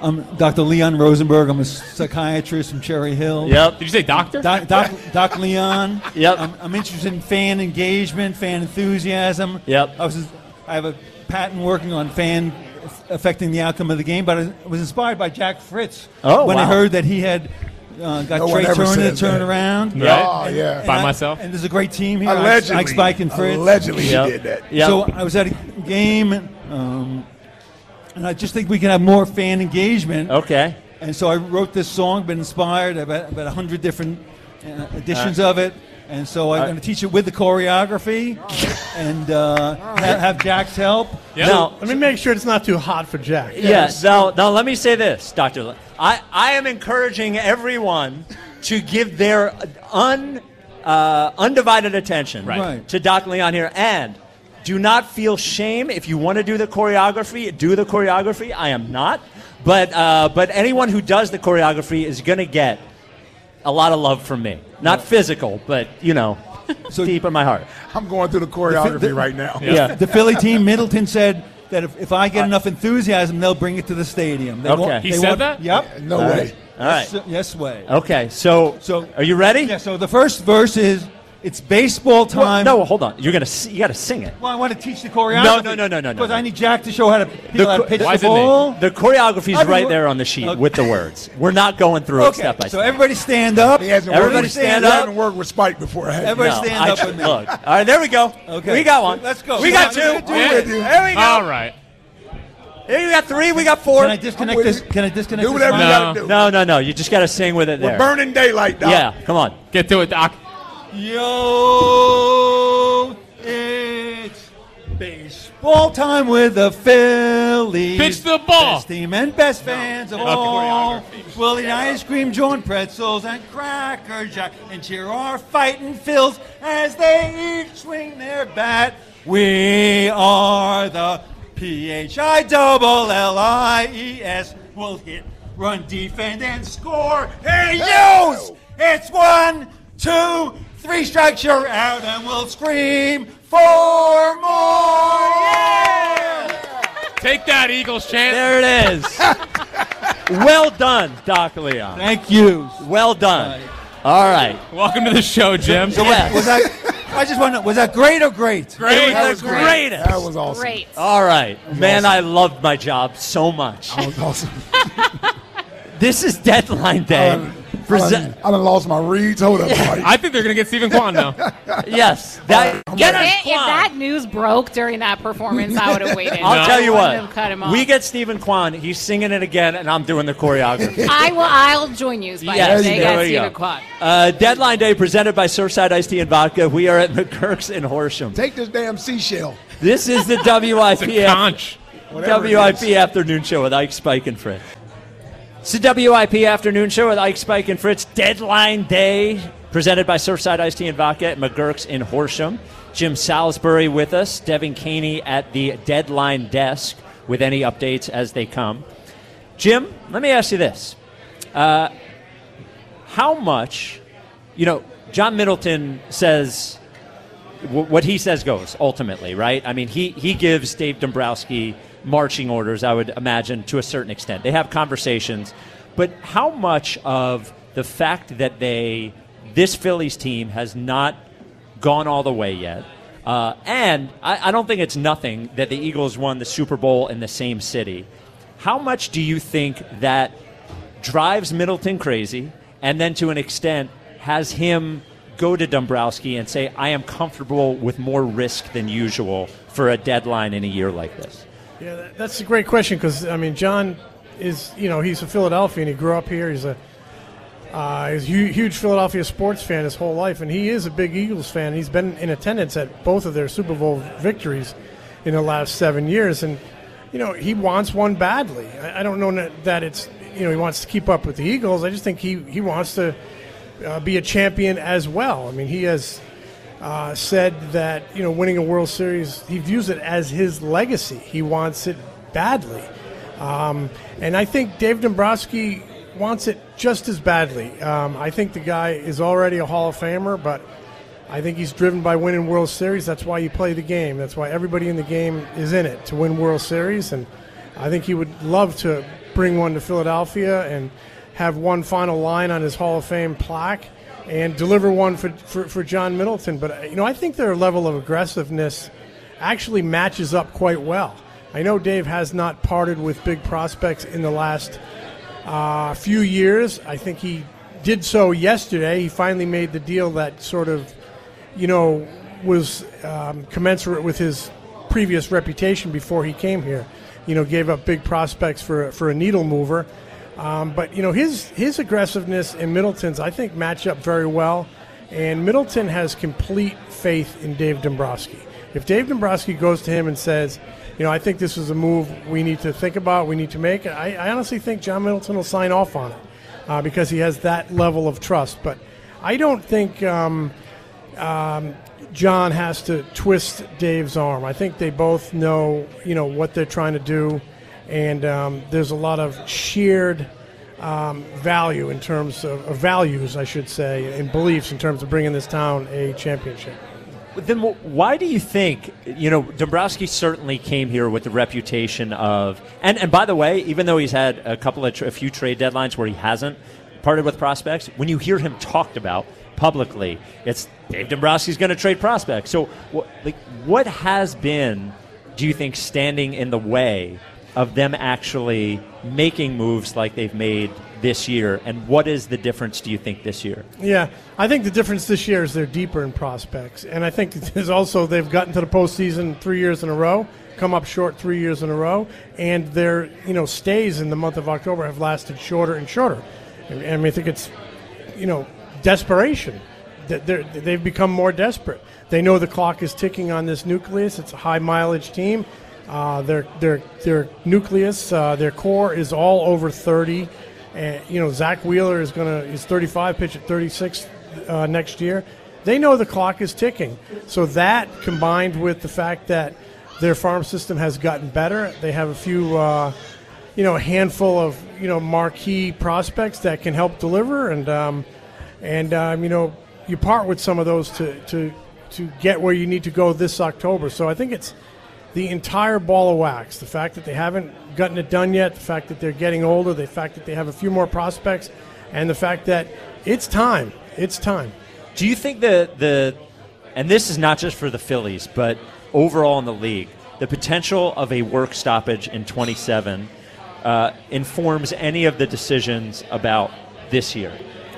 [SPEAKER 7] I'm Doctor Leon Rosenberg. I'm a psychiatrist from Cherry Hill.
[SPEAKER 1] Yep.
[SPEAKER 2] Did you say doctor?
[SPEAKER 7] Doc, Doc, Doc Leon.
[SPEAKER 1] Yep.
[SPEAKER 7] I'm, I'm interested in fan engagement, fan enthusiasm.
[SPEAKER 1] Yep.
[SPEAKER 7] I was I have a patent working on fan affecting the outcome of the game, but I was inspired by Jack Fritz
[SPEAKER 1] Oh,
[SPEAKER 7] when
[SPEAKER 1] wow.
[SPEAKER 7] I heard that he had uh, got
[SPEAKER 4] No one
[SPEAKER 7] Trey
[SPEAKER 4] ever
[SPEAKER 7] Turner to
[SPEAKER 4] says
[SPEAKER 7] turn
[SPEAKER 4] that.
[SPEAKER 7] around.
[SPEAKER 2] Right.
[SPEAKER 4] Oh, yeah.
[SPEAKER 2] By
[SPEAKER 7] And I-
[SPEAKER 2] myself?
[SPEAKER 7] And there's a great team here.
[SPEAKER 4] Allegedly.
[SPEAKER 7] Ike Spike and Fritz.
[SPEAKER 4] Allegedly
[SPEAKER 1] Yep.
[SPEAKER 4] he did that.
[SPEAKER 1] Yep.
[SPEAKER 7] So I was at a game, um, and I just think we can have more fan engagement.
[SPEAKER 1] Okay.
[SPEAKER 7] And so I wrote this song, been inspired about about a hundred different uh, editions of it. And so I'm
[SPEAKER 1] Uh,
[SPEAKER 7] going to teach it with the choreography and uh, ha- have Jack's help.
[SPEAKER 2] Yeah.
[SPEAKER 1] Now,
[SPEAKER 6] Let me make sure it's not too hot for Jack.
[SPEAKER 1] yes. Now, now, let me say this, Doctor Le- I, I am encouraging everyone to give their un, uh, undivided attention
[SPEAKER 2] Right.
[SPEAKER 7] Right.
[SPEAKER 1] to Doc Leon here, and do not feel shame if you want to do the choreography. Do the choreography. I am not, but uh, but anyone who does the choreography is going to get a lot of love from me. Not physical, but you know,
[SPEAKER 7] So-
[SPEAKER 1] deep in my heart.
[SPEAKER 4] I'm going through the choreography
[SPEAKER 7] the-
[SPEAKER 4] right now.
[SPEAKER 1] Yeah.
[SPEAKER 7] The Philly team, Middleton, said that if, if I get enough enthusiasm, they'll bring it to the stadium. They
[SPEAKER 1] Okay.
[SPEAKER 7] want-
[SPEAKER 1] He
[SPEAKER 7] they
[SPEAKER 2] said
[SPEAKER 7] want-
[SPEAKER 2] that?
[SPEAKER 7] Yep.
[SPEAKER 4] No
[SPEAKER 1] All
[SPEAKER 4] way.
[SPEAKER 1] right. All right.
[SPEAKER 7] Yes, yes way.
[SPEAKER 1] Okay. So,
[SPEAKER 7] So-
[SPEAKER 1] are you ready?
[SPEAKER 7] Yeah, so the first verse is, it's baseball
[SPEAKER 1] Well,
[SPEAKER 7] time.
[SPEAKER 1] no, hold on. You're gonna. s- You got to sing it.
[SPEAKER 7] Well, I want to teach the choreography.
[SPEAKER 1] No, no, no, no, no, no,
[SPEAKER 7] Because
[SPEAKER 1] no.
[SPEAKER 7] I need Jack to show how to,
[SPEAKER 1] The
[SPEAKER 7] how to
[SPEAKER 1] cho-
[SPEAKER 7] pitch
[SPEAKER 2] Why
[SPEAKER 7] the
[SPEAKER 2] is it me?
[SPEAKER 7] ball.
[SPEAKER 1] The choreography's
[SPEAKER 7] I've been
[SPEAKER 1] right
[SPEAKER 7] wor-
[SPEAKER 1] there on the sheet
[SPEAKER 7] Okay.
[SPEAKER 1] with the words. We're not going through it
[SPEAKER 7] Okay,
[SPEAKER 1] step by
[SPEAKER 7] so
[SPEAKER 1] step.
[SPEAKER 7] everybody stand up.
[SPEAKER 4] He hasn't
[SPEAKER 1] Everybody
[SPEAKER 4] worked with,
[SPEAKER 1] stand
[SPEAKER 4] he
[SPEAKER 1] up.
[SPEAKER 4] hasn't worked with Spike before. Has he?
[SPEAKER 7] Everybody
[SPEAKER 1] No,
[SPEAKER 7] stand
[SPEAKER 1] I
[SPEAKER 7] up
[SPEAKER 1] ju-
[SPEAKER 7] with me.
[SPEAKER 1] Look. All right, there we go.
[SPEAKER 7] Okay.
[SPEAKER 1] We got one.
[SPEAKER 7] Let's go.
[SPEAKER 1] We got
[SPEAKER 7] Yeah,
[SPEAKER 1] two.
[SPEAKER 7] I'm gonna
[SPEAKER 2] Yeah.
[SPEAKER 4] with you.
[SPEAKER 1] There we go.
[SPEAKER 2] All right.
[SPEAKER 1] Here we got three. We got four.
[SPEAKER 7] Can I disconnect
[SPEAKER 4] with
[SPEAKER 7] this?
[SPEAKER 4] you.
[SPEAKER 7] Can I disconnect
[SPEAKER 4] Do
[SPEAKER 7] this?
[SPEAKER 4] whatever you
[SPEAKER 7] mic?
[SPEAKER 2] No.
[SPEAKER 4] got to do.
[SPEAKER 1] No, no, no. You just got to sing with it
[SPEAKER 4] We're
[SPEAKER 1] there.
[SPEAKER 4] burning daylight, Doc.
[SPEAKER 1] Yeah. Come on.
[SPEAKER 2] Get to it, Doc.
[SPEAKER 7] Yo, it's baseball time with the Phillies.
[SPEAKER 2] Pitch the ball.
[SPEAKER 7] Best team and best fans of
[SPEAKER 2] Okay.
[SPEAKER 7] all. We'll eat ice cream, John pretzels, and Cracker Jack, and cheer our fighting Phils as they each swing their bat. We are the P H I double L I E S. We'll hit, run, defend, and score. Hey, yos! It's one, two, three strikes, you're out, and we'll scream for more. Yeah!
[SPEAKER 2] Take that, Eagles chant.
[SPEAKER 1] There it is. Well done, Doc Leon.
[SPEAKER 7] Thank you.
[SPEAKER 1] Well done. All right.
[SPEAKER 2] Welcome to the show, Jim.
[SPEAKER 1] Yes.
[SPEAKER 7] Was that? I just want to. Was that great or great?
[SPEAKER 2] Great.
[SPEAKER 1] It
[SPEAKER 4] That
[SPEAKER 1] was
[SPEAKER 4] was
[SPEAKER 1] the
[SPEAKER 4] great.
[SPEAKER 1] greatest.
[SPEAKER 4] That was awesome.
[SPEAKER 3] Great.
[SPEAKER 1] All right. Man,
[SPEAKER 4] awesome.
[SPEAKER 1] I loved my job so much.
[SPEAKER 4] That was awesome.
[SPEAKER 1] This is deadline day.
[SPEAKER 4] I done,
[SPEAKER 1] Present-
[SPEAKER 4] I done lost my reeds. Hold up, Mike.
[SPEAKER 2] I think they're going to get Stephen Kwan now.
[SPEAKER 1] yes. That, get
[SPEAKER 3] If,
[SPEAKER 1] us
[SPEAKER 3] it- if
[SPEAKER 1] Kwan.
[SPEAKER 3] that news broke during that performance, I would have waited.
[SPEAKER 1] I'll
[SPEAKER 3] I
[SPEAKER 1] tell you
[SPEAKER 3] wouldn't
[SPEAKER 1] what.
[SPEAKER 3] have cut him off.
[SPEAKER 1] We get Stephen Kwan. He's singing it again, and I'm doing the choreography.
[SPEAKER 3] I will. I'll join you, Spike.
[SPEAKER 1] Yes,
[SPEAKER 3] they
[SPEAKER 1] there
[SPEAKER 3] got
[SPEAKER 1] we
[SPEAKER 3] Stephen
[SPEAKER 1] go.
[SPEAKER 3] Kwan.
[SPEAKER 1] Uh, Deadline Day presented by Surfside Iced Tea and Vodka. We are at McGurk's in Horsham.
[SPEAKER 4] Take this damn seashell.
[SPEAKER 1] This is the W I
[SPEAKER 2] It's
[SPEAKER 1] P
[SPEAKER 2] a conch.
[SPEAKER 4] Whatever it
[SPEAKER 1] W I
[SPEAKER 4] is.
[SPEAKER 1] P Afternoon Show with Ike, Spike, and Fritz. It's the W I P Afternoon Show with Ike, Spike, and Fritz. Deadline Day, presented by Surfside Iced Tea and Vodka at McGurk's in Horsham. Jim Salisbury with us, Devin Caney at the deadline desk with any updates as they come. Jim, let me ask you this. Uh, how much, you know, John Middleton says w- what he says goes, ultimately, right? I mean, he, he gives Dave Dombrowski marching orders, I would imagine, to a certain extent. They have conversations. But how much of the fact that they, this Phillies team has not gone all the way yet, uh, and I, I don't think it's nothing that the Eagles won the Super Bowl in the same city, how much do you think that drives Middleton crazy, and then to an extent has him go to Dombrowski and say, I am comfortable with more risk than usual for a deadline in a year like this?
[SPEAKER 6] Yeah, that- that's a great question because I mean, John is you know he's a Philadelphian. He grew up here. He's a uh, he's a hu- huge Philadelphia sports fan his whole life, and he is a big Eagles fan. He's been in attendance at both of their Super Bowl victories in the last seven years, and you know he wants one badly. I, I don't know that- that it's you know he wants to keep up with the Eagles. I just think he he wants to uh, be a champion as well. I mean, he has. Uh, said that you know winning a World Series, he views it as his legacy. He wants it badly, um, and I think Dave Dombrowski wants it just as badly. Um, I think the guy is already a Hall of Famer, but I think he's driven by winning World Series. That's why you play the game. That's why everybody in the game is in it to win World Series. And I think he would love to bring one to Philadelphia and have one final line on his Hall of Fame plaque and deliver one for, for, for John Middleton. But, you know, I think their level of aggressiveness actually matches up quite well. I know Dave has not parted with big prospects in the last uh, few years. I think he did so yesterday. He finally made the deal that sort of, you know, was um, commensurate with his previous reputation before he came here. You know, gave up big prospects for for a needle mover. Um, but, you know, his his aggressiveness and Middleton's, I think, match up very well. And Middleton has complete faith in Dave Dombrowski. If Dave Dombrowski goes to him and says, you know, I think this is a move we need to think about, we need to make, I, I honestly think John Middleton will sign off on it uh, because he has that level of trust. But I don't think um, um, John has to twist Dave's arm. I think they both know, you know, what they're trying to do. And um, there's a lot of shared um, value in terms of, of values, I should say, and beliefs in terms of bringing this town a championship.
[SPEAKER 1] Then why do you think, you know, Dombrowski certainly came here with the reputation of, and, and by the way, even though he's had a couple of, a few trade deadlines where he hasn't parted with prospects, when you hear him talked about publicly, it's Dave Dombrowski's going to trade prospects. So what, like, what has been, do you think, standing in the way of them actually making moves like they've made this year, and what is the difference, do you think, this year?
[SPEAKER 6] Yeah, I think the difference this year is they're deeper in prospects, and I think there's also they've gotten to the postseason three years in a row, come up short three years in a row, and their you know stays in the month of October have lasted shorter and shorter. And, and I think it's you know desperation that they're, they've become more desperate. They know the clock is ticking on this nucleus. It's a high mileage team. Uh, their their their nucleus, uh, their core is all over thirty. And you know Zach Wheeler is gonna is thirty-five, pitch at thirty-six uh, next year. They know the clock is ticking. So that combined with the fact that their farm system has gotten better, they have a few, uh, you know, a handful of you know marquee prospects that can help deliver, and um, and um, you know you part with some of those to to to get where you need to go this October. So I think it's the entire ball of wax. The fact that they haven't gotten it done yet, the fact that they're getting older, the fact that they have a few more prospects, and the fact that it's time. It's time.
[SPEAKER 1] Do you think the, the and this is not just for the Phillies, but overall in the league, the potential of a work stoppage in twenty-seven uh, informs any of the decisions about this year?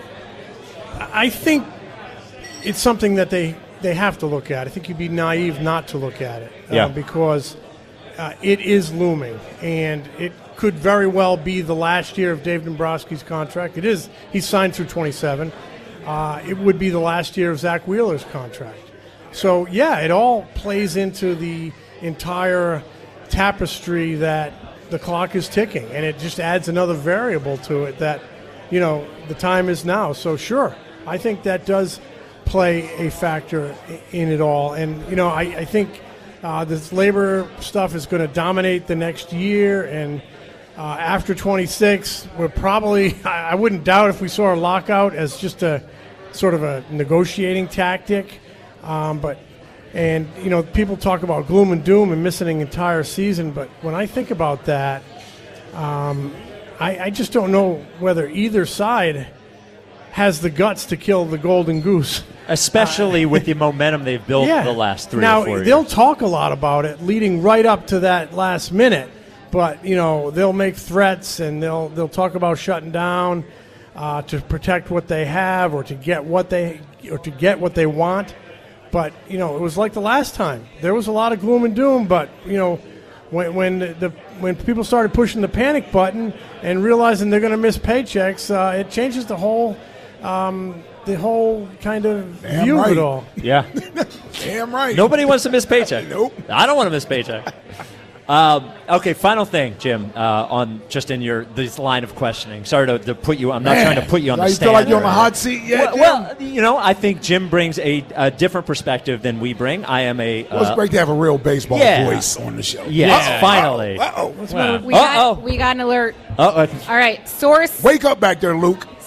[SPEAKER 6] I think it's something that they they have to look at. I think you'd be naive not to look at it
[SPEAKER 1] yeah.
[SPEAKER 6] uh, because uh, it is looming, and it could very well be the last year of Dave Dombrowski's contract. It is. He's signed through twenty-seven. Uh, it would be the last year of Zach Wheeler's contract. So, yeah, it all plays into the entire tapestry that the clock is ticking, and it just adds another variable to it that, you know, the time is now. So, sure, I think that does play a factor in it all. And, you know, I, I think uh, this labor stuff is going to dominate the next year. And uh, after twenty-six, we're probably, I, I wouldn't doubt if we saw a lockout as just a sort of a negotiating tactic. Um, but, and, you know, people talk about gloom and doom and missing an entire season. But when I think about that, um, I, I just don't know whether either side has the guts to kill the golden goose.
[SPEAKER 1] Especially uh, with the momentum they've built
[SPEAKER 6] yeah.
[SPEAKER 1] the last three
[SPEAKER 6] now,
[SPEAKER 1] or four years.
[SPEAKER 6] They'll talk a lot about it leading right up to that last minute, but, you know, they'll make threats and they'll they'll talk about shutting down uh, to protect what they have or to get what they or to get what they want. But, you know, it was like the last time. There was a lot of gloom and doom, but, you know, when when the when people started pushing the panic button and realizing they're going to miss paychecks, uh, it changes the whole um, the whole kind of
[SPEAKER 4] Damn
[SPEAKER 6] view
[SPEAKER 4] right.
[SPEAKER 6] of it all.
[SPEAKER 1] Yeah.
[SPEAKER 4] Damn right.
[SPEAKER 1] Nobody wants to miss paycheck.
[SPEAKER 4] Nope.
[SPEAKER 1] I don't want to miss paycheck. Um, okay, final thing, Jim, uh, on just in your this line of questioning. Sorry to, to put you. I'm not
[SPEAKER 4] Man,
[SPEAKER 1] trying to put you on
[SPEAKER 4] now
[SPEAKER 1] the
[SPEAKER 4] you
[SPEAKER 1] stand.
[SPEAKER 4] feel like you're on the hot seat yet?
[SPEAKER 1] Well, well, you know, I think Jim brings a, a different perspective than we bring. I am a.
[SPEAKER 4] Well, it's
[SPEAKER 1] uh,
[SPEAKER 4] great to have a real baseball
[SPEAKER 1] yeah.
[SPEAKER 4] voice on the show.
[SPEAKER 1] Yes,
[SPEAKER 2] Yeah.
[SPEAKER 1] finally.
[SPEAKER 4] Uh-oh.
[SPEAKER 6] What's
[SPEAKER 2] Wow.
[SPEAKER 6] the matter?
[SPEAKER 3] We
[SPEAKER 1] Uh-oh.
[SPEAKER 3] got, we got an alert.
[SPEAKER 1] Oh, uh,
[SPEAKER 3] All right, source
[SPEAKER 4] Wake up back there, Luke.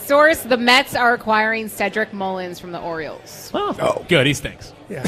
[SPEAKER 3] Source, the Mets are acquiring Cedric Mullins from the Orioles.
[SPEAKER 4] Oh.
[SPEAKER 2] Good, he stinks.
[SPEAKER 6] Yeah.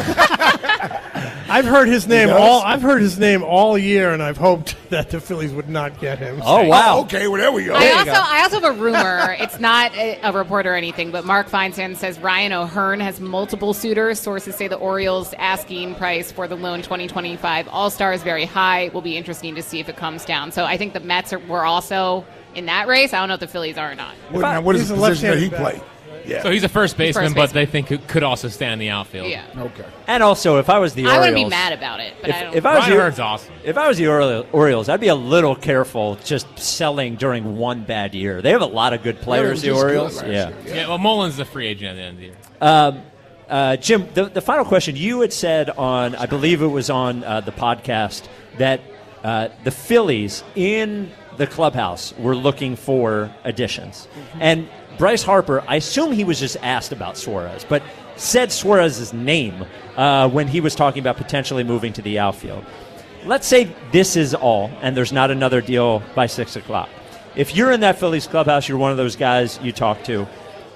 [SPEAKER 6] I've heard his name
[SPEAKER 4] does?
[SPEAKER 6] all. I've heard his name all year, and I've hoped that the Phillies would not get him.
[SPEAKER 1] Oh, wow.
[SPEAKER 4] Oh, okay, well, there we go.
[SPEAKER 3] I
[SPEAKER 4] There you
[SPEAKER 3] also,
[SPEAKER 4] go.
[SPEAKER 3] I also have a rumor. It's not a, a report or anything, but Mark Feinstein says Ryan O'Hearn has multiple suitors. Sources say the Orioles' asking price for the lone twenty twenty-five All-Star is very high. It will be interesting to see if it comes down. So I think the Mets are, were also in that race. I don't know if the Phillies are or not.
[SPEAKER 4] What, now, what is
[SPEAKER 6] He's
[SPEAKER 4] the
[SPEAKER 6] a
[SPEAKER 4] position that he
[SPEAKER 6] left-handed
[SPEAKER 4] play? Yeah.
[SPEAKER 2] So he's a first baseman,
[SPEAKER 3] first
[SPEAKER 2] but
[SPEAKER 3] baseman.
[SPEAKER 2] they think it could also stay in the outfield.
[SPEAKER 3] Yeah.
[SPEAKER 4] Okay.
[SPEAKER 1] And also, if I was the
[SPEAKER 3] I
[SPEAKER 1] Orioles,
[SPEAKER 3] wouldn't be mad about it, but
[SPEAKER 1] if,
[SPEAKER 3] I don't.
[SPEAKER 1] if I was
[SPEAKER 2] Ryan
[SPEAKER 1] the,
[SPEAKER 2] O'Hearn's awesome.
[SPEAKER 1] If I was the Ori- Orioles, I'd be a little careful just selling during one bad year. They have a lot of good players,
[SPEAKER 4] They
[SPEAKER 1] the
[SPEAKER 4] were just
[SPEAKER 1] Orioles.
[SPEAKER 4] good last
[SPEAKER 1] Yeah.
[SPEAKER 4] year.
[SPEAKER 2] Yeah, well, Mullins is a free agent at the end of the year.
[SPEAKER 1] Um, uh, Jim, the, the final question you had said on, I believe it was on uh, the podcast, that uh, the Phillies in the clubhouse were looking for additions. Mm-hmm. And Bryce Harper, I assume he was just asked about Suarez, but said Suarez's name uh, when he was talking about potentially moving to the outfield. Let's say this is all, and there's not another deal by six o'clock. If you're in that Phillies clubhouse, you're one of those guys you talk to,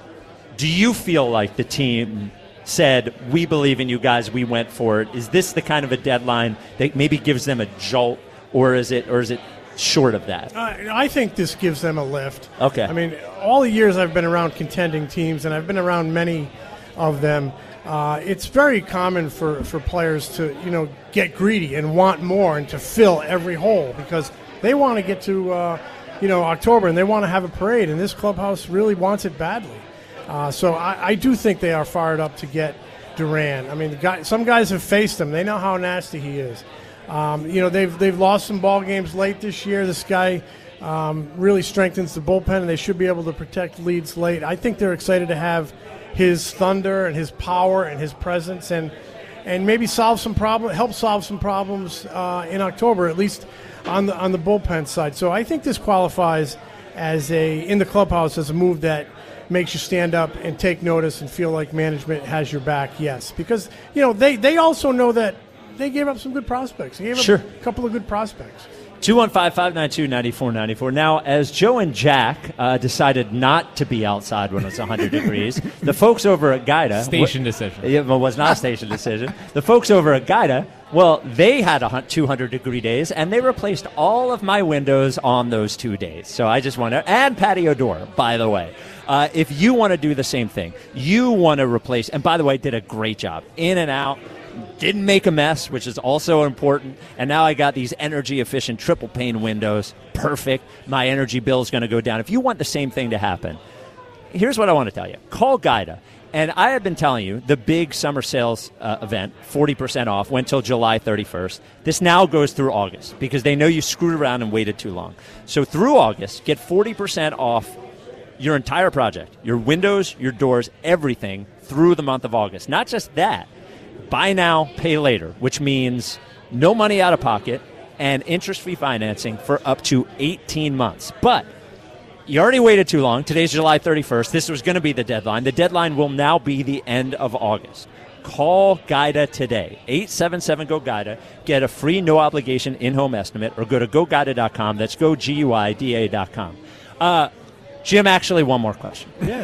[SPEAKER 1] do you feel like the team said, we believe in you guys, we went for it? Is this the kind of a deadline that maybe gives them a jolt, or is it, or is it short of that?
[SPEAKER 6] I, I think this gives them a lift.
[SPEAKER 1] Okay.
[SPEAKER 6] I mean, all the years I've been around contending teams, and I've been around many of them, uh, it's very common for, for players to, you know, get greedy and want more and to fill every hole because they want to get to, uh, you know, October and they want to have a parade, and this clubhouse really wants it badly. Uh, so I, I do think they are fired up to get Duran. I mean, the guy, some guys have faced him. They know how nasty he is. Um, you know, they've they've lost some ball games late this year. This guy um, really strengthens the bullpen, and they should be able to protect leads late. I think they're excited to have his thunder and his power and his presence, and and maybe solve some problem, help solve some problems uh, in October, at least on the on the bullpen side. So I think this qualifies as a in the clubhouse as a move that makes you stand up and take notice and feel like management has your back. Yes, because you know they they also know that. They gave up some good prospects. They gave
[SPEAKER 1] Sure.
[SPEAKER 6] up a couple of good prospects.
[SPEAKER 1] two one five, five nine two, nine four nine four. Now, as Joe and Jack uh, decided not to be outside when it was one hundred degrees, the folks over at Gaida...
[SPEAKER 2] Station
[SPEAKER 1] wh-
[SPEAKER 2] decision.
[SPEAKER 1] It was not a station decision. The folks over at Gaida, well, they had a two hundred degree days, and they replaced all of my windows on those two days. So I just want to... And patio door, by the way. Uh, if you want to do the same thing, you want to replace... And by the way, did a great job. In and out. Didn't make a mess, which is also important. And now I got these energy-efficient triple-pane windows. Perfect. My energy bill is going to go down. If you want the same thing to happen, here's what I want to tell you. Call Gaida. And I have been telling you, the big summer sales uh, event, forty percent off, went till July thirty-first. This now goes through August because they know you screwed around and waited too long. So through August, get forty percent off your entire project, your windows, your doors, everything through the month of August. Not just that. Buy now, pay later, which means no money out of pocket and interest-free financing for up to eighteen months. But you already waited too long. Today's July thirty-first. This was going to be the deadline. The deadline will now be the end of August. Call Gaida today, eight seven seven, G O, GAIDA. Get a free no-obligation in-home estimate or go to go guida dot com. That's go, G U I D A dot com. Uh, Jim, actually, one more question.
[SPEAKER 6] Yeah.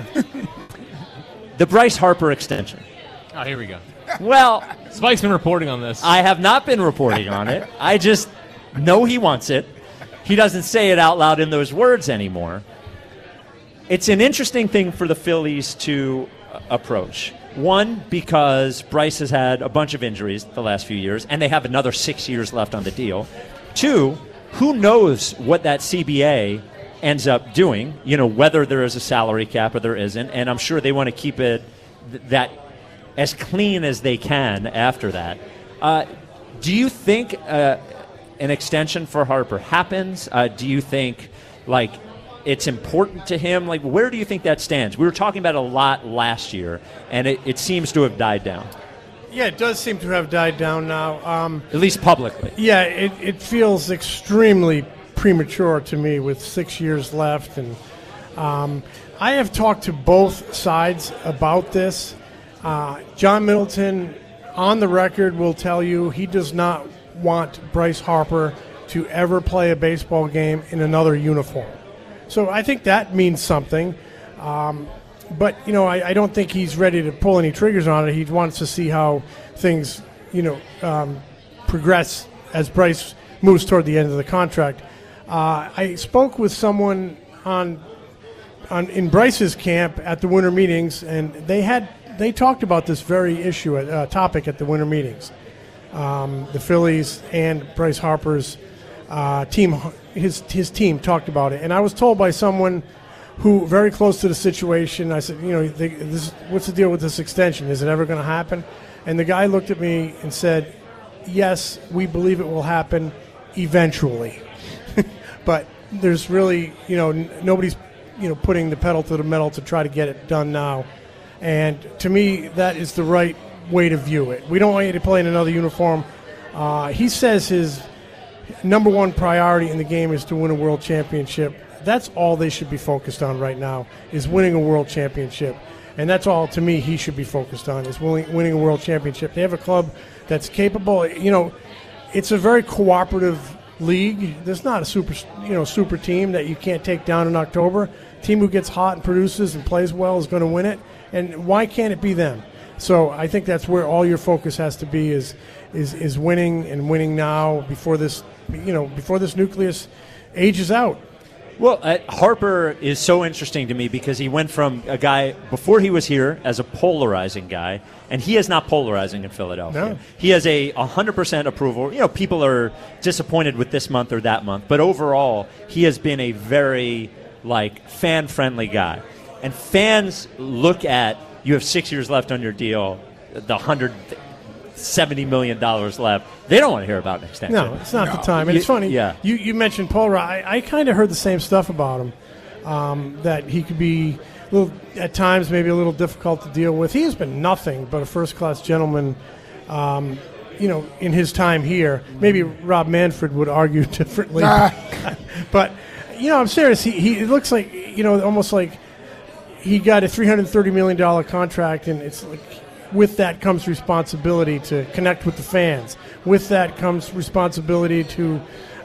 [SPEAKER 1] The Bryce Harper extension.
[SPEAKER 2] Oh, here we go.
[SPEAKER 1] Well,
[SPEAKER 2] Spike's been reporting on this.
[SPEAKER 1] I have not been reporting on it. I just know he wants it. He doesn't say it out loud in those words anymore. It's an interesting thing for the Phillies to uh, approach. One, because Bryce has had a bunch of injuries the last few years, and they have another six years left on the deal. Two, who knows what that C B A ends up doing, you know, whether there is a salary cap or there isn't, and I'm sure they want to keep it th- that as clean as they can after that. Uh, do you think uh, an extension for Harper happens? Uh, do you think, like, it's important to him? Like, where do you think that stands? We were talking about it a lot last year, and it, it seems to have died down.
[SPEAKER 6] Yeah, it does seem to have died down now. Um,
[SPEAKER 1] At least publicly.
[SPEAKER 6] yeah, it, it feels extremely premature to me with six years left. And um, I have talked to both sides about this. Uh, John Middleton, on the record, will tell you he does not want Bryce Harper to ever play a baseball game in another uniform. So I think that means something. Um, but, you know, I, I don't think he's ready to pull any triggers on it. He wants to see how things, you know, um, progress as Bryce moves toward the end of the contract. Uh, I spoke with someone on, on in Bryce's camp at the winter meetings, and they had they talked about this very issue, uh, topic at the winter meetings. Um, the Phillies and Bryce Harper's uh, team, his his team talked about it, and I was told by someone who very close to the situation. I said, you know, they, this, what's the deal with this extension? Is it ever going to happen? And the guy looked at me and said, yes, we believe it will happen eventually. But there's really, you know, n- nobody's, you know, putting the pedal to the metal to try to get it done now. And to me, that is the right way to view it. We don't want you to play in another uniform. Uh, he says his number one priority in the game is to win a world championship. That's all they should be focused on right now, is winning a world championship. And that's all, to me, he should be focused on, is winning, winning a world championship. They have a club that's capable. You know, it's a very cooperative league. There's not a super, you know, super team that you can't take down in October. A team who gets hot and produces and plays well is going to win it. And why can't it be them? So I think that's where all your focus has to be, is is is winning, and winning now before this, you know, before this nucleus ages out.
[SPEAKER 1] Well, uh, Harper is so interesting to me because he went from a guy before he was here as a polarizing guy, and he is not polarizing in Philadelphia.
[SPEAKER 6] No.
[SPEAKER 1] He has a one hundred percent approval. You know, people are disappointed with this month or that month, but overall, he has been a very, like, fan-friendly guy. And fans look at, you have six years left on your deal, the one hundred seventy million dollars left. They don't want to hear about an extension.
[SPEAKER 6] No, it's not
[SPEAKER 4] No.
[SPEAKER 6] the time. And it's
[SPEAKER 1] You-
[SPEAKER 6] funny.
[SPEAKER 1] yeah.
[SPEAKER 6] You you mentioned Paul Rye. I, I kind of heard the same stuff about him. Um, that he could be a little, at times, maybe a little difficult to deal with. He has been nothing but a first-class gentleman. Um, you know, in his time here, maybe Rob Manfred would argue differently.
[SPEAKER 4] Nah.
[SPEAKER 6] But you know, I'm serious. He he it looks like, you know, almost like he got a three hundred thirty million dollars contract, and it's like, with that comes responsibility to connect with the fans. With that comes responsibility to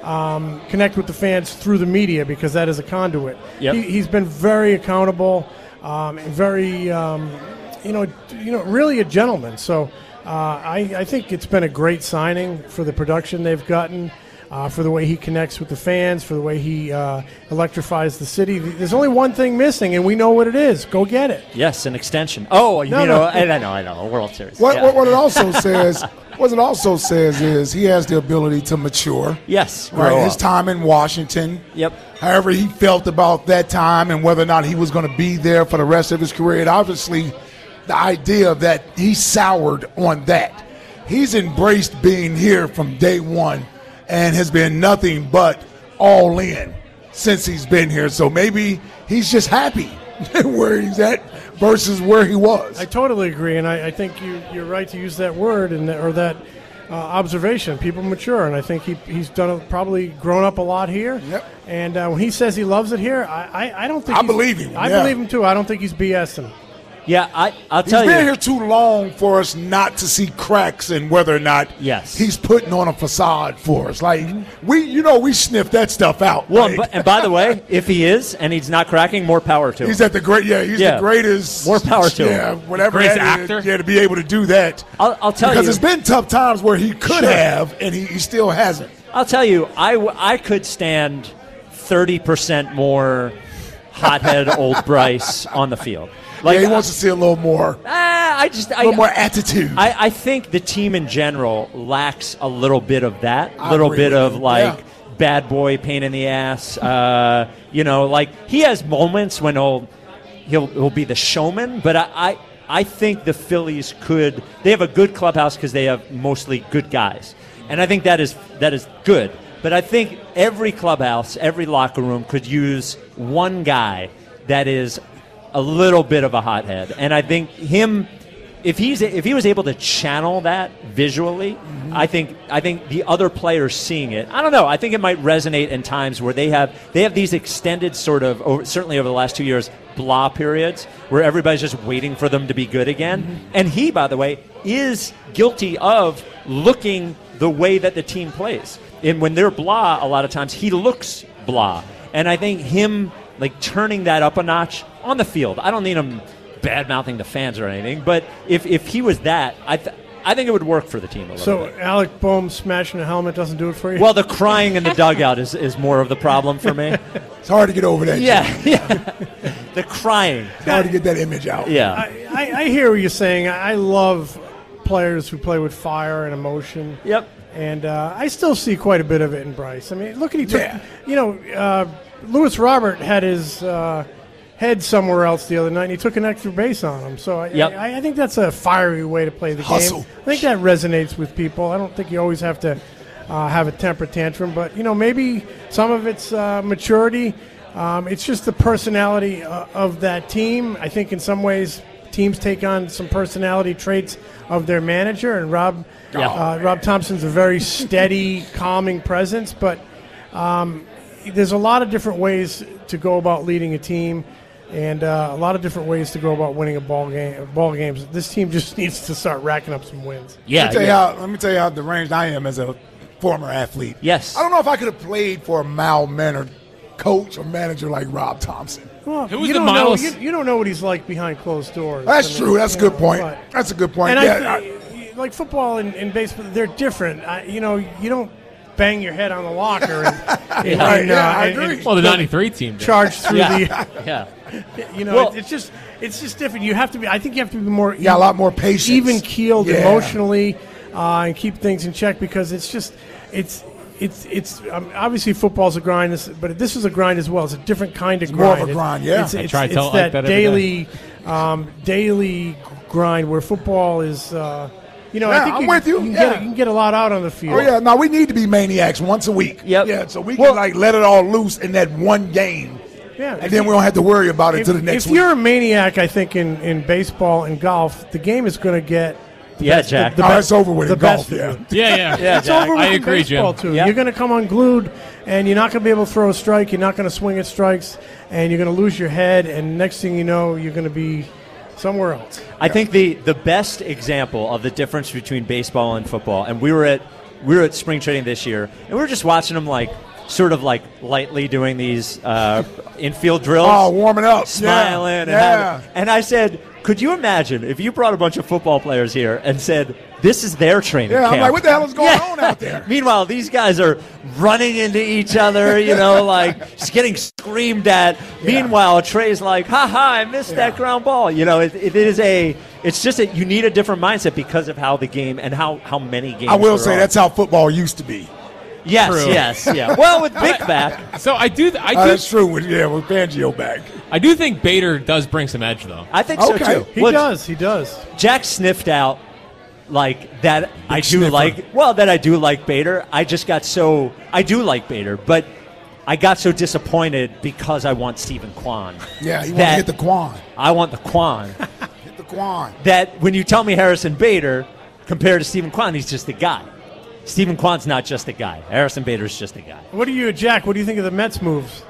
[SPEAKER 6] um, connect with the fans through the media, because that is a conduit.
[SPEAKER 1] Yep.
[SPEAKER 6] He, he's been very accountable, um, and very, um, you know, you know, really a gentleman. So uh, I, I think it's been a great signing for the production they've gotten. Uh, for the way he connects with the fans, for the way he uh, electrifies the city. There's only one thing missing, and we know what it is. Go get it.
[SPEAKER 1] Yes, an extension. Oh, you
[SPEAKER 6] No,
[SPEAKER 1] know,
[SPEAKER 6] no.
[SPEAKER 1] I, I know, I know, a World Series.
[SPEAKER 4] What,
[SPEAKER 1] Yeah.
[SPEAKER 4] what, what it also says, what it also says is he has the ability to mature.
[SPEAKER 1] Yes,
[SPEAKER 4] Right,
[SPEAKER 1] grow
[SPEAKER 4] his
[SPEAKER 1] up.
[SPEAKER 4] time in Washington.
[SPEAKER 1] Yep.
[SPEAKER 4] However he felt about that time and whether or not he was going to be there for the rest of his career. And obviously, the idea that he soured on that. He's embraced being here from day one and has been nothing but all in since he's been here. So maybe he's just happy where he's at versus where he was.
[SPEAKER 6] I totally agree, and I, I think you, you're right to use that word and that, or that uh, observation. People mature, and I think he, he's done a, probably grown up a lot here.
[SPEAKER 4] Yep.
[SPEAKER 6] And uh, when he says he loves it here, I, I, I don't think
[SPEAKER 4] I
[SPEAKER 6] he's-
[SPEAKER 4] believe him,
[SPEAKER 6] I
[SPEAKER 4] yeah.
[SPEAKER 6] believe him too. I don't think he's BSing.
[SPEAKER 1] Yeah, I, I'll
[SPEAKER 4] He's
[SPEAKER 1] tell
[SPEAKER 4] been
[SPEAKER 1] you.
[SPEAKER 4] here too long for us not to see cracks in whether or not
[SPEAKER 1] Yes.
[SPEAKER 4] he's putting on a facade for us. Like, we, you know, we sniff that stuff out.
[SPEAKER 1] Well,
[SPEAKER 4] Like,
[SPEAKER 1] but, and by the way, if he is and he's not cracking, more power to him.
[SPEAKER 4] he's at the great, yeah, he's
[SPEAKER 1] Yeah.
[SPEAKER 4] the greatest.
[SPEAKER 1] More power to him.
[SPEAKER 4] Yeah, whatever
[SPEAKER 2] Greatest
[SPEAKER 4] that is,
[SPEAKER 2] actor.
[SPEAKER 4] yeah, to be able to do that.
[SPEAKER 1] I'll, I'll tell
[SPEAKER 4] Because
[SPEAKER 1] you.
[SPEAKER 4] it's been tough times where he could
[SPEAKER 1] Sure.
[SPEAKER 4] have, and he, he still hasn't.
[SPEAKER 1] I'll tell you, I, w- I could stand thirty percent more hothead old Bryce on the field. Like,
[SPEAKER 4] yeah, he wants to see a little more, a
[SPEAKER 1] ah, I just, I,
[SPEAKER 4] little more attitude.
[SPEAKER 1] I, I think the team in general lacks a little bit of that, a
[SPEAKER 4] I
[SPEAKER 1] little
[SPEAKER 4] agree
[SPEAKER 1] bit
[SPEAKER 4] with
[SPEAKER 1] of
[SPEAKER 4] you.
[SPEAKER 1] like
[SPEAKER 4] Yeah.
[SPEAKER 1] bad boy pain in the ass. Uh, you know, like he has moments when he'll he'll he'll be the showman, but I I, I think the Phillies could. They have a good clubhouse because they have mostly good guys, and I think that is that is good. But I think every clubhouse, every locker room could use one guy that is a little bit of a hothead, and I think him. If he's if he was able to channel that visually, mm-hmm. I think I think the other players seeing it, I don't know. I think it might resonate in times where they have they have these extended sort of over, certainly over the last two years blah periods where everybody's just waiting for them to be good again. Mm-hmm. And he, by the way, is guilty of looking the way that the team plays. And when they're blah, a lot of times he looks blah. And I think him like turning that up a notch on the field. I don't need him bad-mouthing the fans or anything, but if, if he was that, I th- I think it would work for the team a little
[SPEAKER 6] So
[SPEAKER 1] bit.
[SPEAKER 6] Alec Boehm smashing a helmet doesn't do it for you?
[SPEAKER 1] Well, the crying in the dugout is, is more of the problem for me.
[SPEAKER 4] It's hard to get over that.
[SPEAKER 1] Yeah, yeah. The crying.
[SPEAKER 4] It's hard to get that image out.
[SPEAKER 1] Yeah.
[SPEAKER 6] I, I, I hear what you're saying. I I love players who play with fire and emotion.
[SPEAKER 1] Yep.
[SPEAKER 6] And uh, I still see quite a bit of it in Bryce. I mean, look at he took,
[SPEAKER 4] Yeah.
[SPEAKER 6] you know, uh, Lewis Robert had his uh, head somewhere else the other night, and he took an extra base on him. So I,
[SPEAKER 1] Yep.
[SPEAKER 6] I, I think that's a fiery way to play the
[SPEAKER 4] Hustle.
[SPEAKER 6] game. I think that resonates with people. I don't think you always have to uh, have a temper tantrum, but, you know, maybe some of it's uh, maturity. Um, it's just the personality uh, of that team. I think in some ways teams take on some personality traits of their manager, and Rob
[SPEAKER 1] Yeah.
[SPEAKER 6] uh, Rob Thompson's a very steady, calming presence, but um, there's a lot of different ways to go about leading a team, and uh, a lot of different ways to go about winning a ball game. Ball games. This team just needs to start racking up some wins.
[SPEAKER 1] Yeah.
[SPEAKER 4] Let me tell you
[SPEAKER 1] yeah.
[SPEAKER 4] how. Let me tell you how deranged I am as a former athlete.
[SPEAKER 1] Yes.
[SPEAKER 4] I don't know if I could have played for a mild-mannered coach or manager like Rob Thompson.
[SPEAKER 6] Well,
[SPEAKER 2] Who was
[SPEAKER 6] you
[SPEAKER 2] the
[SPEAKER 6] don't know,
[SPEAKER 2] Miles-
[SPEAKER 6] you, you don't know what he's like behind closed doors.
[SPEAKER 4] That's
[SPEAKER 6] I mean,
[SPEAKER 4] true. That's a
[SPEAKER 6] you
[SPEAKER 4] good
[SPEAKER 6] know,
[SPEAKER 4] point.
[SPEAKER 6] but-
[SPEAKER 4] That's a good point.
[SPEAKER 6] And
[SPEAKER 4] yeah,
[SPEAKER 6] I,
[SPEAKER 4] I-
[SPEAKER 6] th- like football and, and baseball, they're different. I, you know, you don't bang your head on the locker and, and,
[SPEAKER 4] Right,
[SPEAKER 6] and,
[SPEAKER 4] yeah,
[SPEAKER 6] uh,
[SPEAKER 4] I
[SPEAKER 6] and-
[SPEAKER 4] agree.
[SPEAKER 6] and
[SPEAKER 2] Well, the ninety-three team did.
[SPEAKER 6] charge through
[SPEAKER 1] Yeah.
[SPEAKER 6] the.
[SPEAKER 1] Yeah.
[SPEAKER 6] You know,
[SPEAKER 1] Well-
[SPEAKER 6] it, it's just it's just different. You have to be. I think you have to be more.
[SPEAKER 4] Yeah, a lot more patience.
[SPEAKER 6] even keeled
[SPEAKER 4] Yeah.
[SPEAKER 6] emotionally, uh, and keep things in check because it's just it's. It's it's um, obviously football's a grind, this, but this is a grind as well. It's a different kind of
[SPEAKER 4] It's more
[SPEAKER 6] grind.
[SPEAKER 4] of a
[SPEAKER 6] It's-
[SPEAKER 4] grind, yeah.
[SPEAKER 6] It's,
[SPEAKER 2] I
[SPEAKER 6] it's,
[SPEAKER 2] try to
[SPEAKER 6] it's
[SPEAKER 2] tell Ike
[SPEAKER 6] that
[SPEAKER 2] that every
[SPEAKER 6] daily, um, daily grind where football is. Uh, you know,
[SPEAKER 4] Yeah,
[SPEAKER 6] I think
[SPEAKER 4] I'm
[SPEAKER 6] you,
[SPEAKER 4] with you,
[SPEAKER 6] You can,
[SPEAKER 4] yeah.
[SPEAKER 6] get, you can get a lot out on the field.
[SPEAKER 4] Oh yeah, no, we need to be maniacs once a week.
[SPEAKER 1] Yep.
[SPEAKER 4] Yeah, so we
[SPEAKER 1] Well-
[SPEAKER 4] can like let it all loose in that one game,
[SPEAKER 6] Yeah,
[SPEAKER 4] and then we don't have to worry about it
[SPEAKER 6] If,
[SPEAKER 4] until the next
[SPEAKER 6] if
[SPEAKER 4] week.
[SPEAKER 6] you're a maniac, I think in, in baseball and golf, the game is going to get. The
[SPEAKER 1] Yeah,
[SPEAKER 6] best,
[SPEAKER 1] Jack.
[SPEAKER 6] The,
[SPEAKER 4] Oh,
[SPEAKER 6] the
[SPEAKER 4] it's over with
[SPEAKER 6] the
[SPEAKER 4] in
[SPEAKER 6] best
[SPEAKER 4] golf,
[SPEAKER 6] of
[SPEAKER 4] yeah.
[SPEAKER 6] you.
[SPEAKER 2] Yeah, yeah.
[SPEAKER 1] Yeah,
[SPEAKER 6] It's
[SPEAKER 1] Jack.
[SPEAKER 6] over with
[SPEAKER 2] I
[SPEAKER 6] in
[SPEAKER 2] agree,
[SPEAKER 6] baseball
[SPEAKER 2] Jim.
[SPEAKER 6] too.
[SPEAKER 1] Yeah.
[SPEAKER 6] You're going to come unglued, and you're not going to be able to throw a strike. You're not going to swing at strikes, and you're going to lose your head. And next thing you know, you're going to be somewhere else.
[SPEAKER 1] I think the, the best example of the difference between baseball and football, and we were at we were at spring training this year, and we were just watching them like sort of like lightly doing these uh, infield drills,
[SPEAKER 4] Oh, warming up,
[SPEAKER 1] smiling,
[SPEAKER 4] yeah.
[SPEAKER 1] and
[SPEAKER 4] yeah.
[SPEAKER 1] having, and I said, could you imagine if you brought a bunch of football players here and said, this is their training
[SPEAKER 4] Yeah,
[SPEAKER 1] camp?
[SPEAKER 4] I'm like, what the hell is going
[SPEAKER 1] Yeah.
[SPEAKER 4] on out there?
[SPEAKER 1] Meanwhile, these guys are running into each other, you know, like just getting screamed at. Meanwhile, Trey's like, ha ha, I missed that ground ball. You know, it, it is a, it's just that you need a different mindset because of how the game and how, how many games
[SPEAKER 4] I will
[SPEAKER 1] there
[SPEAKER 4] say
[SPEAKER 1] are.
[SPEAKER 4] that's how football used to be.
[SPEAKER 1] Yes,
[SPEAKER 2] True.
[SPEAKER 1] yes, yeah. Well, with Vic back,
[SPEAKER 2] So I do. I
[SPEAKER 4] Oh,
[SPEAKER 2] do.
[SPEAKER 4] that's true. With, yeah, with Fangio back.
[SPEAKER 2] I do think Bader does bring some edge, though.
[SPEAKER 1] I think
[SPEAKER 4] Okay.
[SPEAKER 1] so too.
[SPEAKER 6] He
[SPEAKER 1] Well,
[SPEAKER 6] does. He does.
[SPEAKER 1] Jack sniffed out like that. I do
[SPEAKER 4] sniffer.
[SPEAKER 1] like well that I do like Bader. I just got so I do like Bader, but I got so disappointed because I want Stephen Kwan.
[SPEAKER 4] Yeah, he want to
[SPEAKER 1] that
[SPEAKER 4] hit the Quan.
[SPEAKER 1] I want the Kwan.
[SPEAKER 4] Hit the Quan.
[SPEAKER 1] That when you tell me Harrison Bader compared to Stephen Kwan, he's just a guy. Stephen Kwan's not just a guy. Harrison Bader's just a guy.
[SPEAKER 6] What do you, Jack? What do you think of the Mets moves?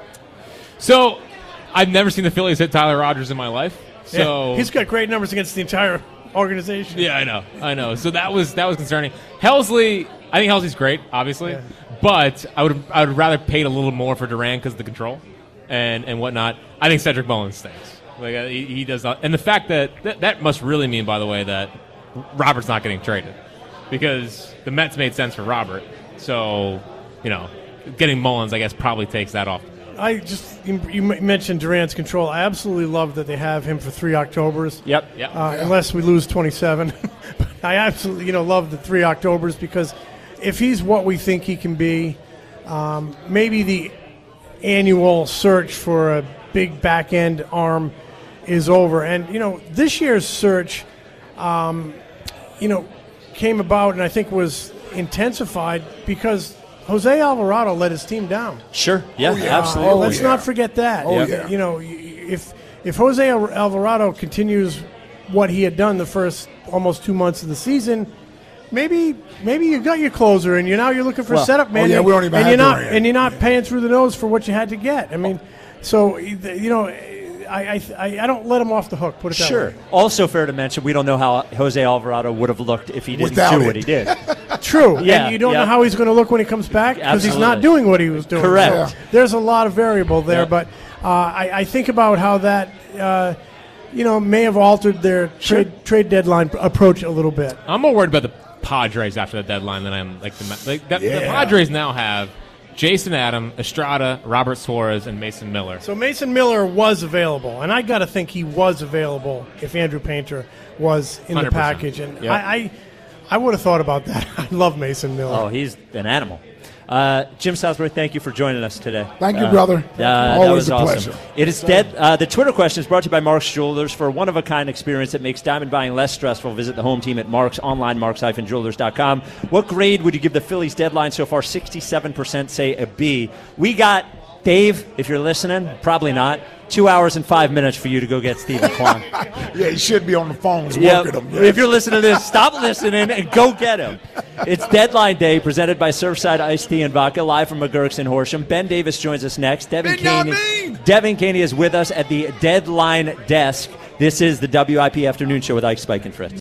[SPEAKER 2] So I've never seen the Phillies hit Tyler Rogers in my life. So
[SPEAKER 6] Yeah, he's got great numbers against the entire organization.
[SPEAKER 2] yeah, I know, I know. So that was that was concerning. Helsley, I think Helsley's great, obviously,
[SPEAKER 6] Yeah.
[SPEAKER 2] but I would I would rather paid a little more for Duran because of the control and and whatnot. I think Cedric Mullins stinks. Like uh, he, he does not, and the fact that, that that must really mean, by the way, that Robert's not getting traded because the Mets made sense for Robert. So you know, getting Mullins, I guess, probably takes that off.
[SPEAKER 6] I just you, you mentioned Durant's control. I absolutely love that they have him for three Octobers.
[SPEAKER 1] Yep.
[SPEAKER 2] Yep.
[SPEAKER 6] Uh, Unless we lose twenty-seven, but I absolutely you know love the three Octobers because if he's what we think he can be, um, maybe the annual search for a big back end arm is over. And you know this year's search, um, you know, came about and I think was intensified because Jose Alvarado let his team down.
[SPEAKER 1] Sure. Yeah,
[SPEAKER 4] yeah.
[SPEAKER 1] absolutely.
[SPEAKER 4] Oh,
[SPEAKER 6] Let's
[SPEAKER 4] yeah.
[SPEAKER 6] not forget that.
[SPEAKER 4] Oh,
[SPEAKER 6] You-
[SPEAKER 4] yeah.
[SPEAKER 6] You know, if if Jose Al- Alvarado continues what he had done the first almost two months of the season, maybe maybe you got your closer and you now you're looking for
[SPEAKER 1] Well,
[SPEAKER 6] a setup man.
[SPEAKER 4] oh, yeah,
[SPEAKER 6] and,
[SPEAKER 4] we don't even
[SPEAKER 6] and
[SPEAKER 4] have
[SPEAKER 6] you're not
[SPEAKER 4] Durant.
[SPEAKER 6] and you're not paying through the nose for what you had to get. I mean, so you know, I I, I don't let him off the hook. Put it that
[SPEAKER 1] Sure.
[SPEAKER 6] way.
[SPEAKER 1] Also fair to mention, we don't know how Jose Alvarado would have looked if he didn't
[SPEAKER 4] Without
[SPEAKER 1] do
[SPEAKER 4] it.
[SPEAKER 1] what he did.
[SPEAKER 6] True.
[SPEAKER 1] Yeah,
[SPEAKER 6] And you don't
[SPEAKER 1] yeah.
[SPEAKER 6] know how he's going to look when he comes back because he's not
[SPEAKER 1] Absolutely.
[SPEAKER 6] doing what he was doing.
[SPEAKER 1] Correct.
[SPEAKER 6] So there's a lot of variable there,
[SPEAKER 1] Yeah.
[SPEAKER 6] but Uh, I, I think about how that, uh, you know, may have altered their trade
[SPEAKER 1] Sure.
[SPEAKER 6] trade deadline approach a little bit.
[SPEAKER 2] I'm more worried about the Padres after the deadline than I'm like the like that, the
[SPEAKER 4] Yeah.
[SPEAKER 2] Padres now have Jason Adam, Estrada, Robert Suarez, and Mason Miller.
[SPEAKER 6] So Mason Miller was available, and I got to think he was available if Andrew Painter was in
[SPEAKER 2] one hundred
[SPEAKER 6] the
[SPEAKER 2] percent.
[SPEAKER 6] package. And
[SPEAKER 1] Yep.
[SPEAKER 6] I, I, I would have thought about that. I love Mason Miller.
[SPEAKER 1] Oh, he's an animal. Uh, Jim Salisbury, thank you for joining us today.
[SPEAKER 4] Thank you,
[SPEAKER 1] Uh,
[SPEAKER 4] brother.
[SPEAKER 1] Uh, that
[SPEAKER 4] Always
[SPEAKER 1] was
[SPEAKER 4] a
[SPEAKER 1] awesome.
[SPEAKER 4] pleasure.
[SPEAKER 1] It is dead. Uh, the Twitter question is brought to you by Mark's Jewelers. For a one-of-a-kind experience that makes diamond buying less stressful, visit the home team at Mark's, online, marks dash jewelers dot com. What grade would you give the Phillies deadline so far? sixty-seven percent say a B. We got, Dave, if you're listening, probably not, two hours and five minutes for you to go get Stephen Kwan.
[SPEAKER 4] Yeah, he should be on the phones
[SPEAKER 1] Yeah,
[SPEAKER 4] working them.
[SPEAKER 1] if you're listening to this, stop listening and go get him. It's Deadline Day, presented by Surfside Iced Tea and Vodka, live from McGurk's in Horsham. Ben Davis joins us next. Devin Caney,
[SPEAKER 4] Benjamin!
[SPEAKER 1] Devin Caney is with us at the Deadline Desk. This is the W I P Afternoon Show with Ike, Spike, and Fritz.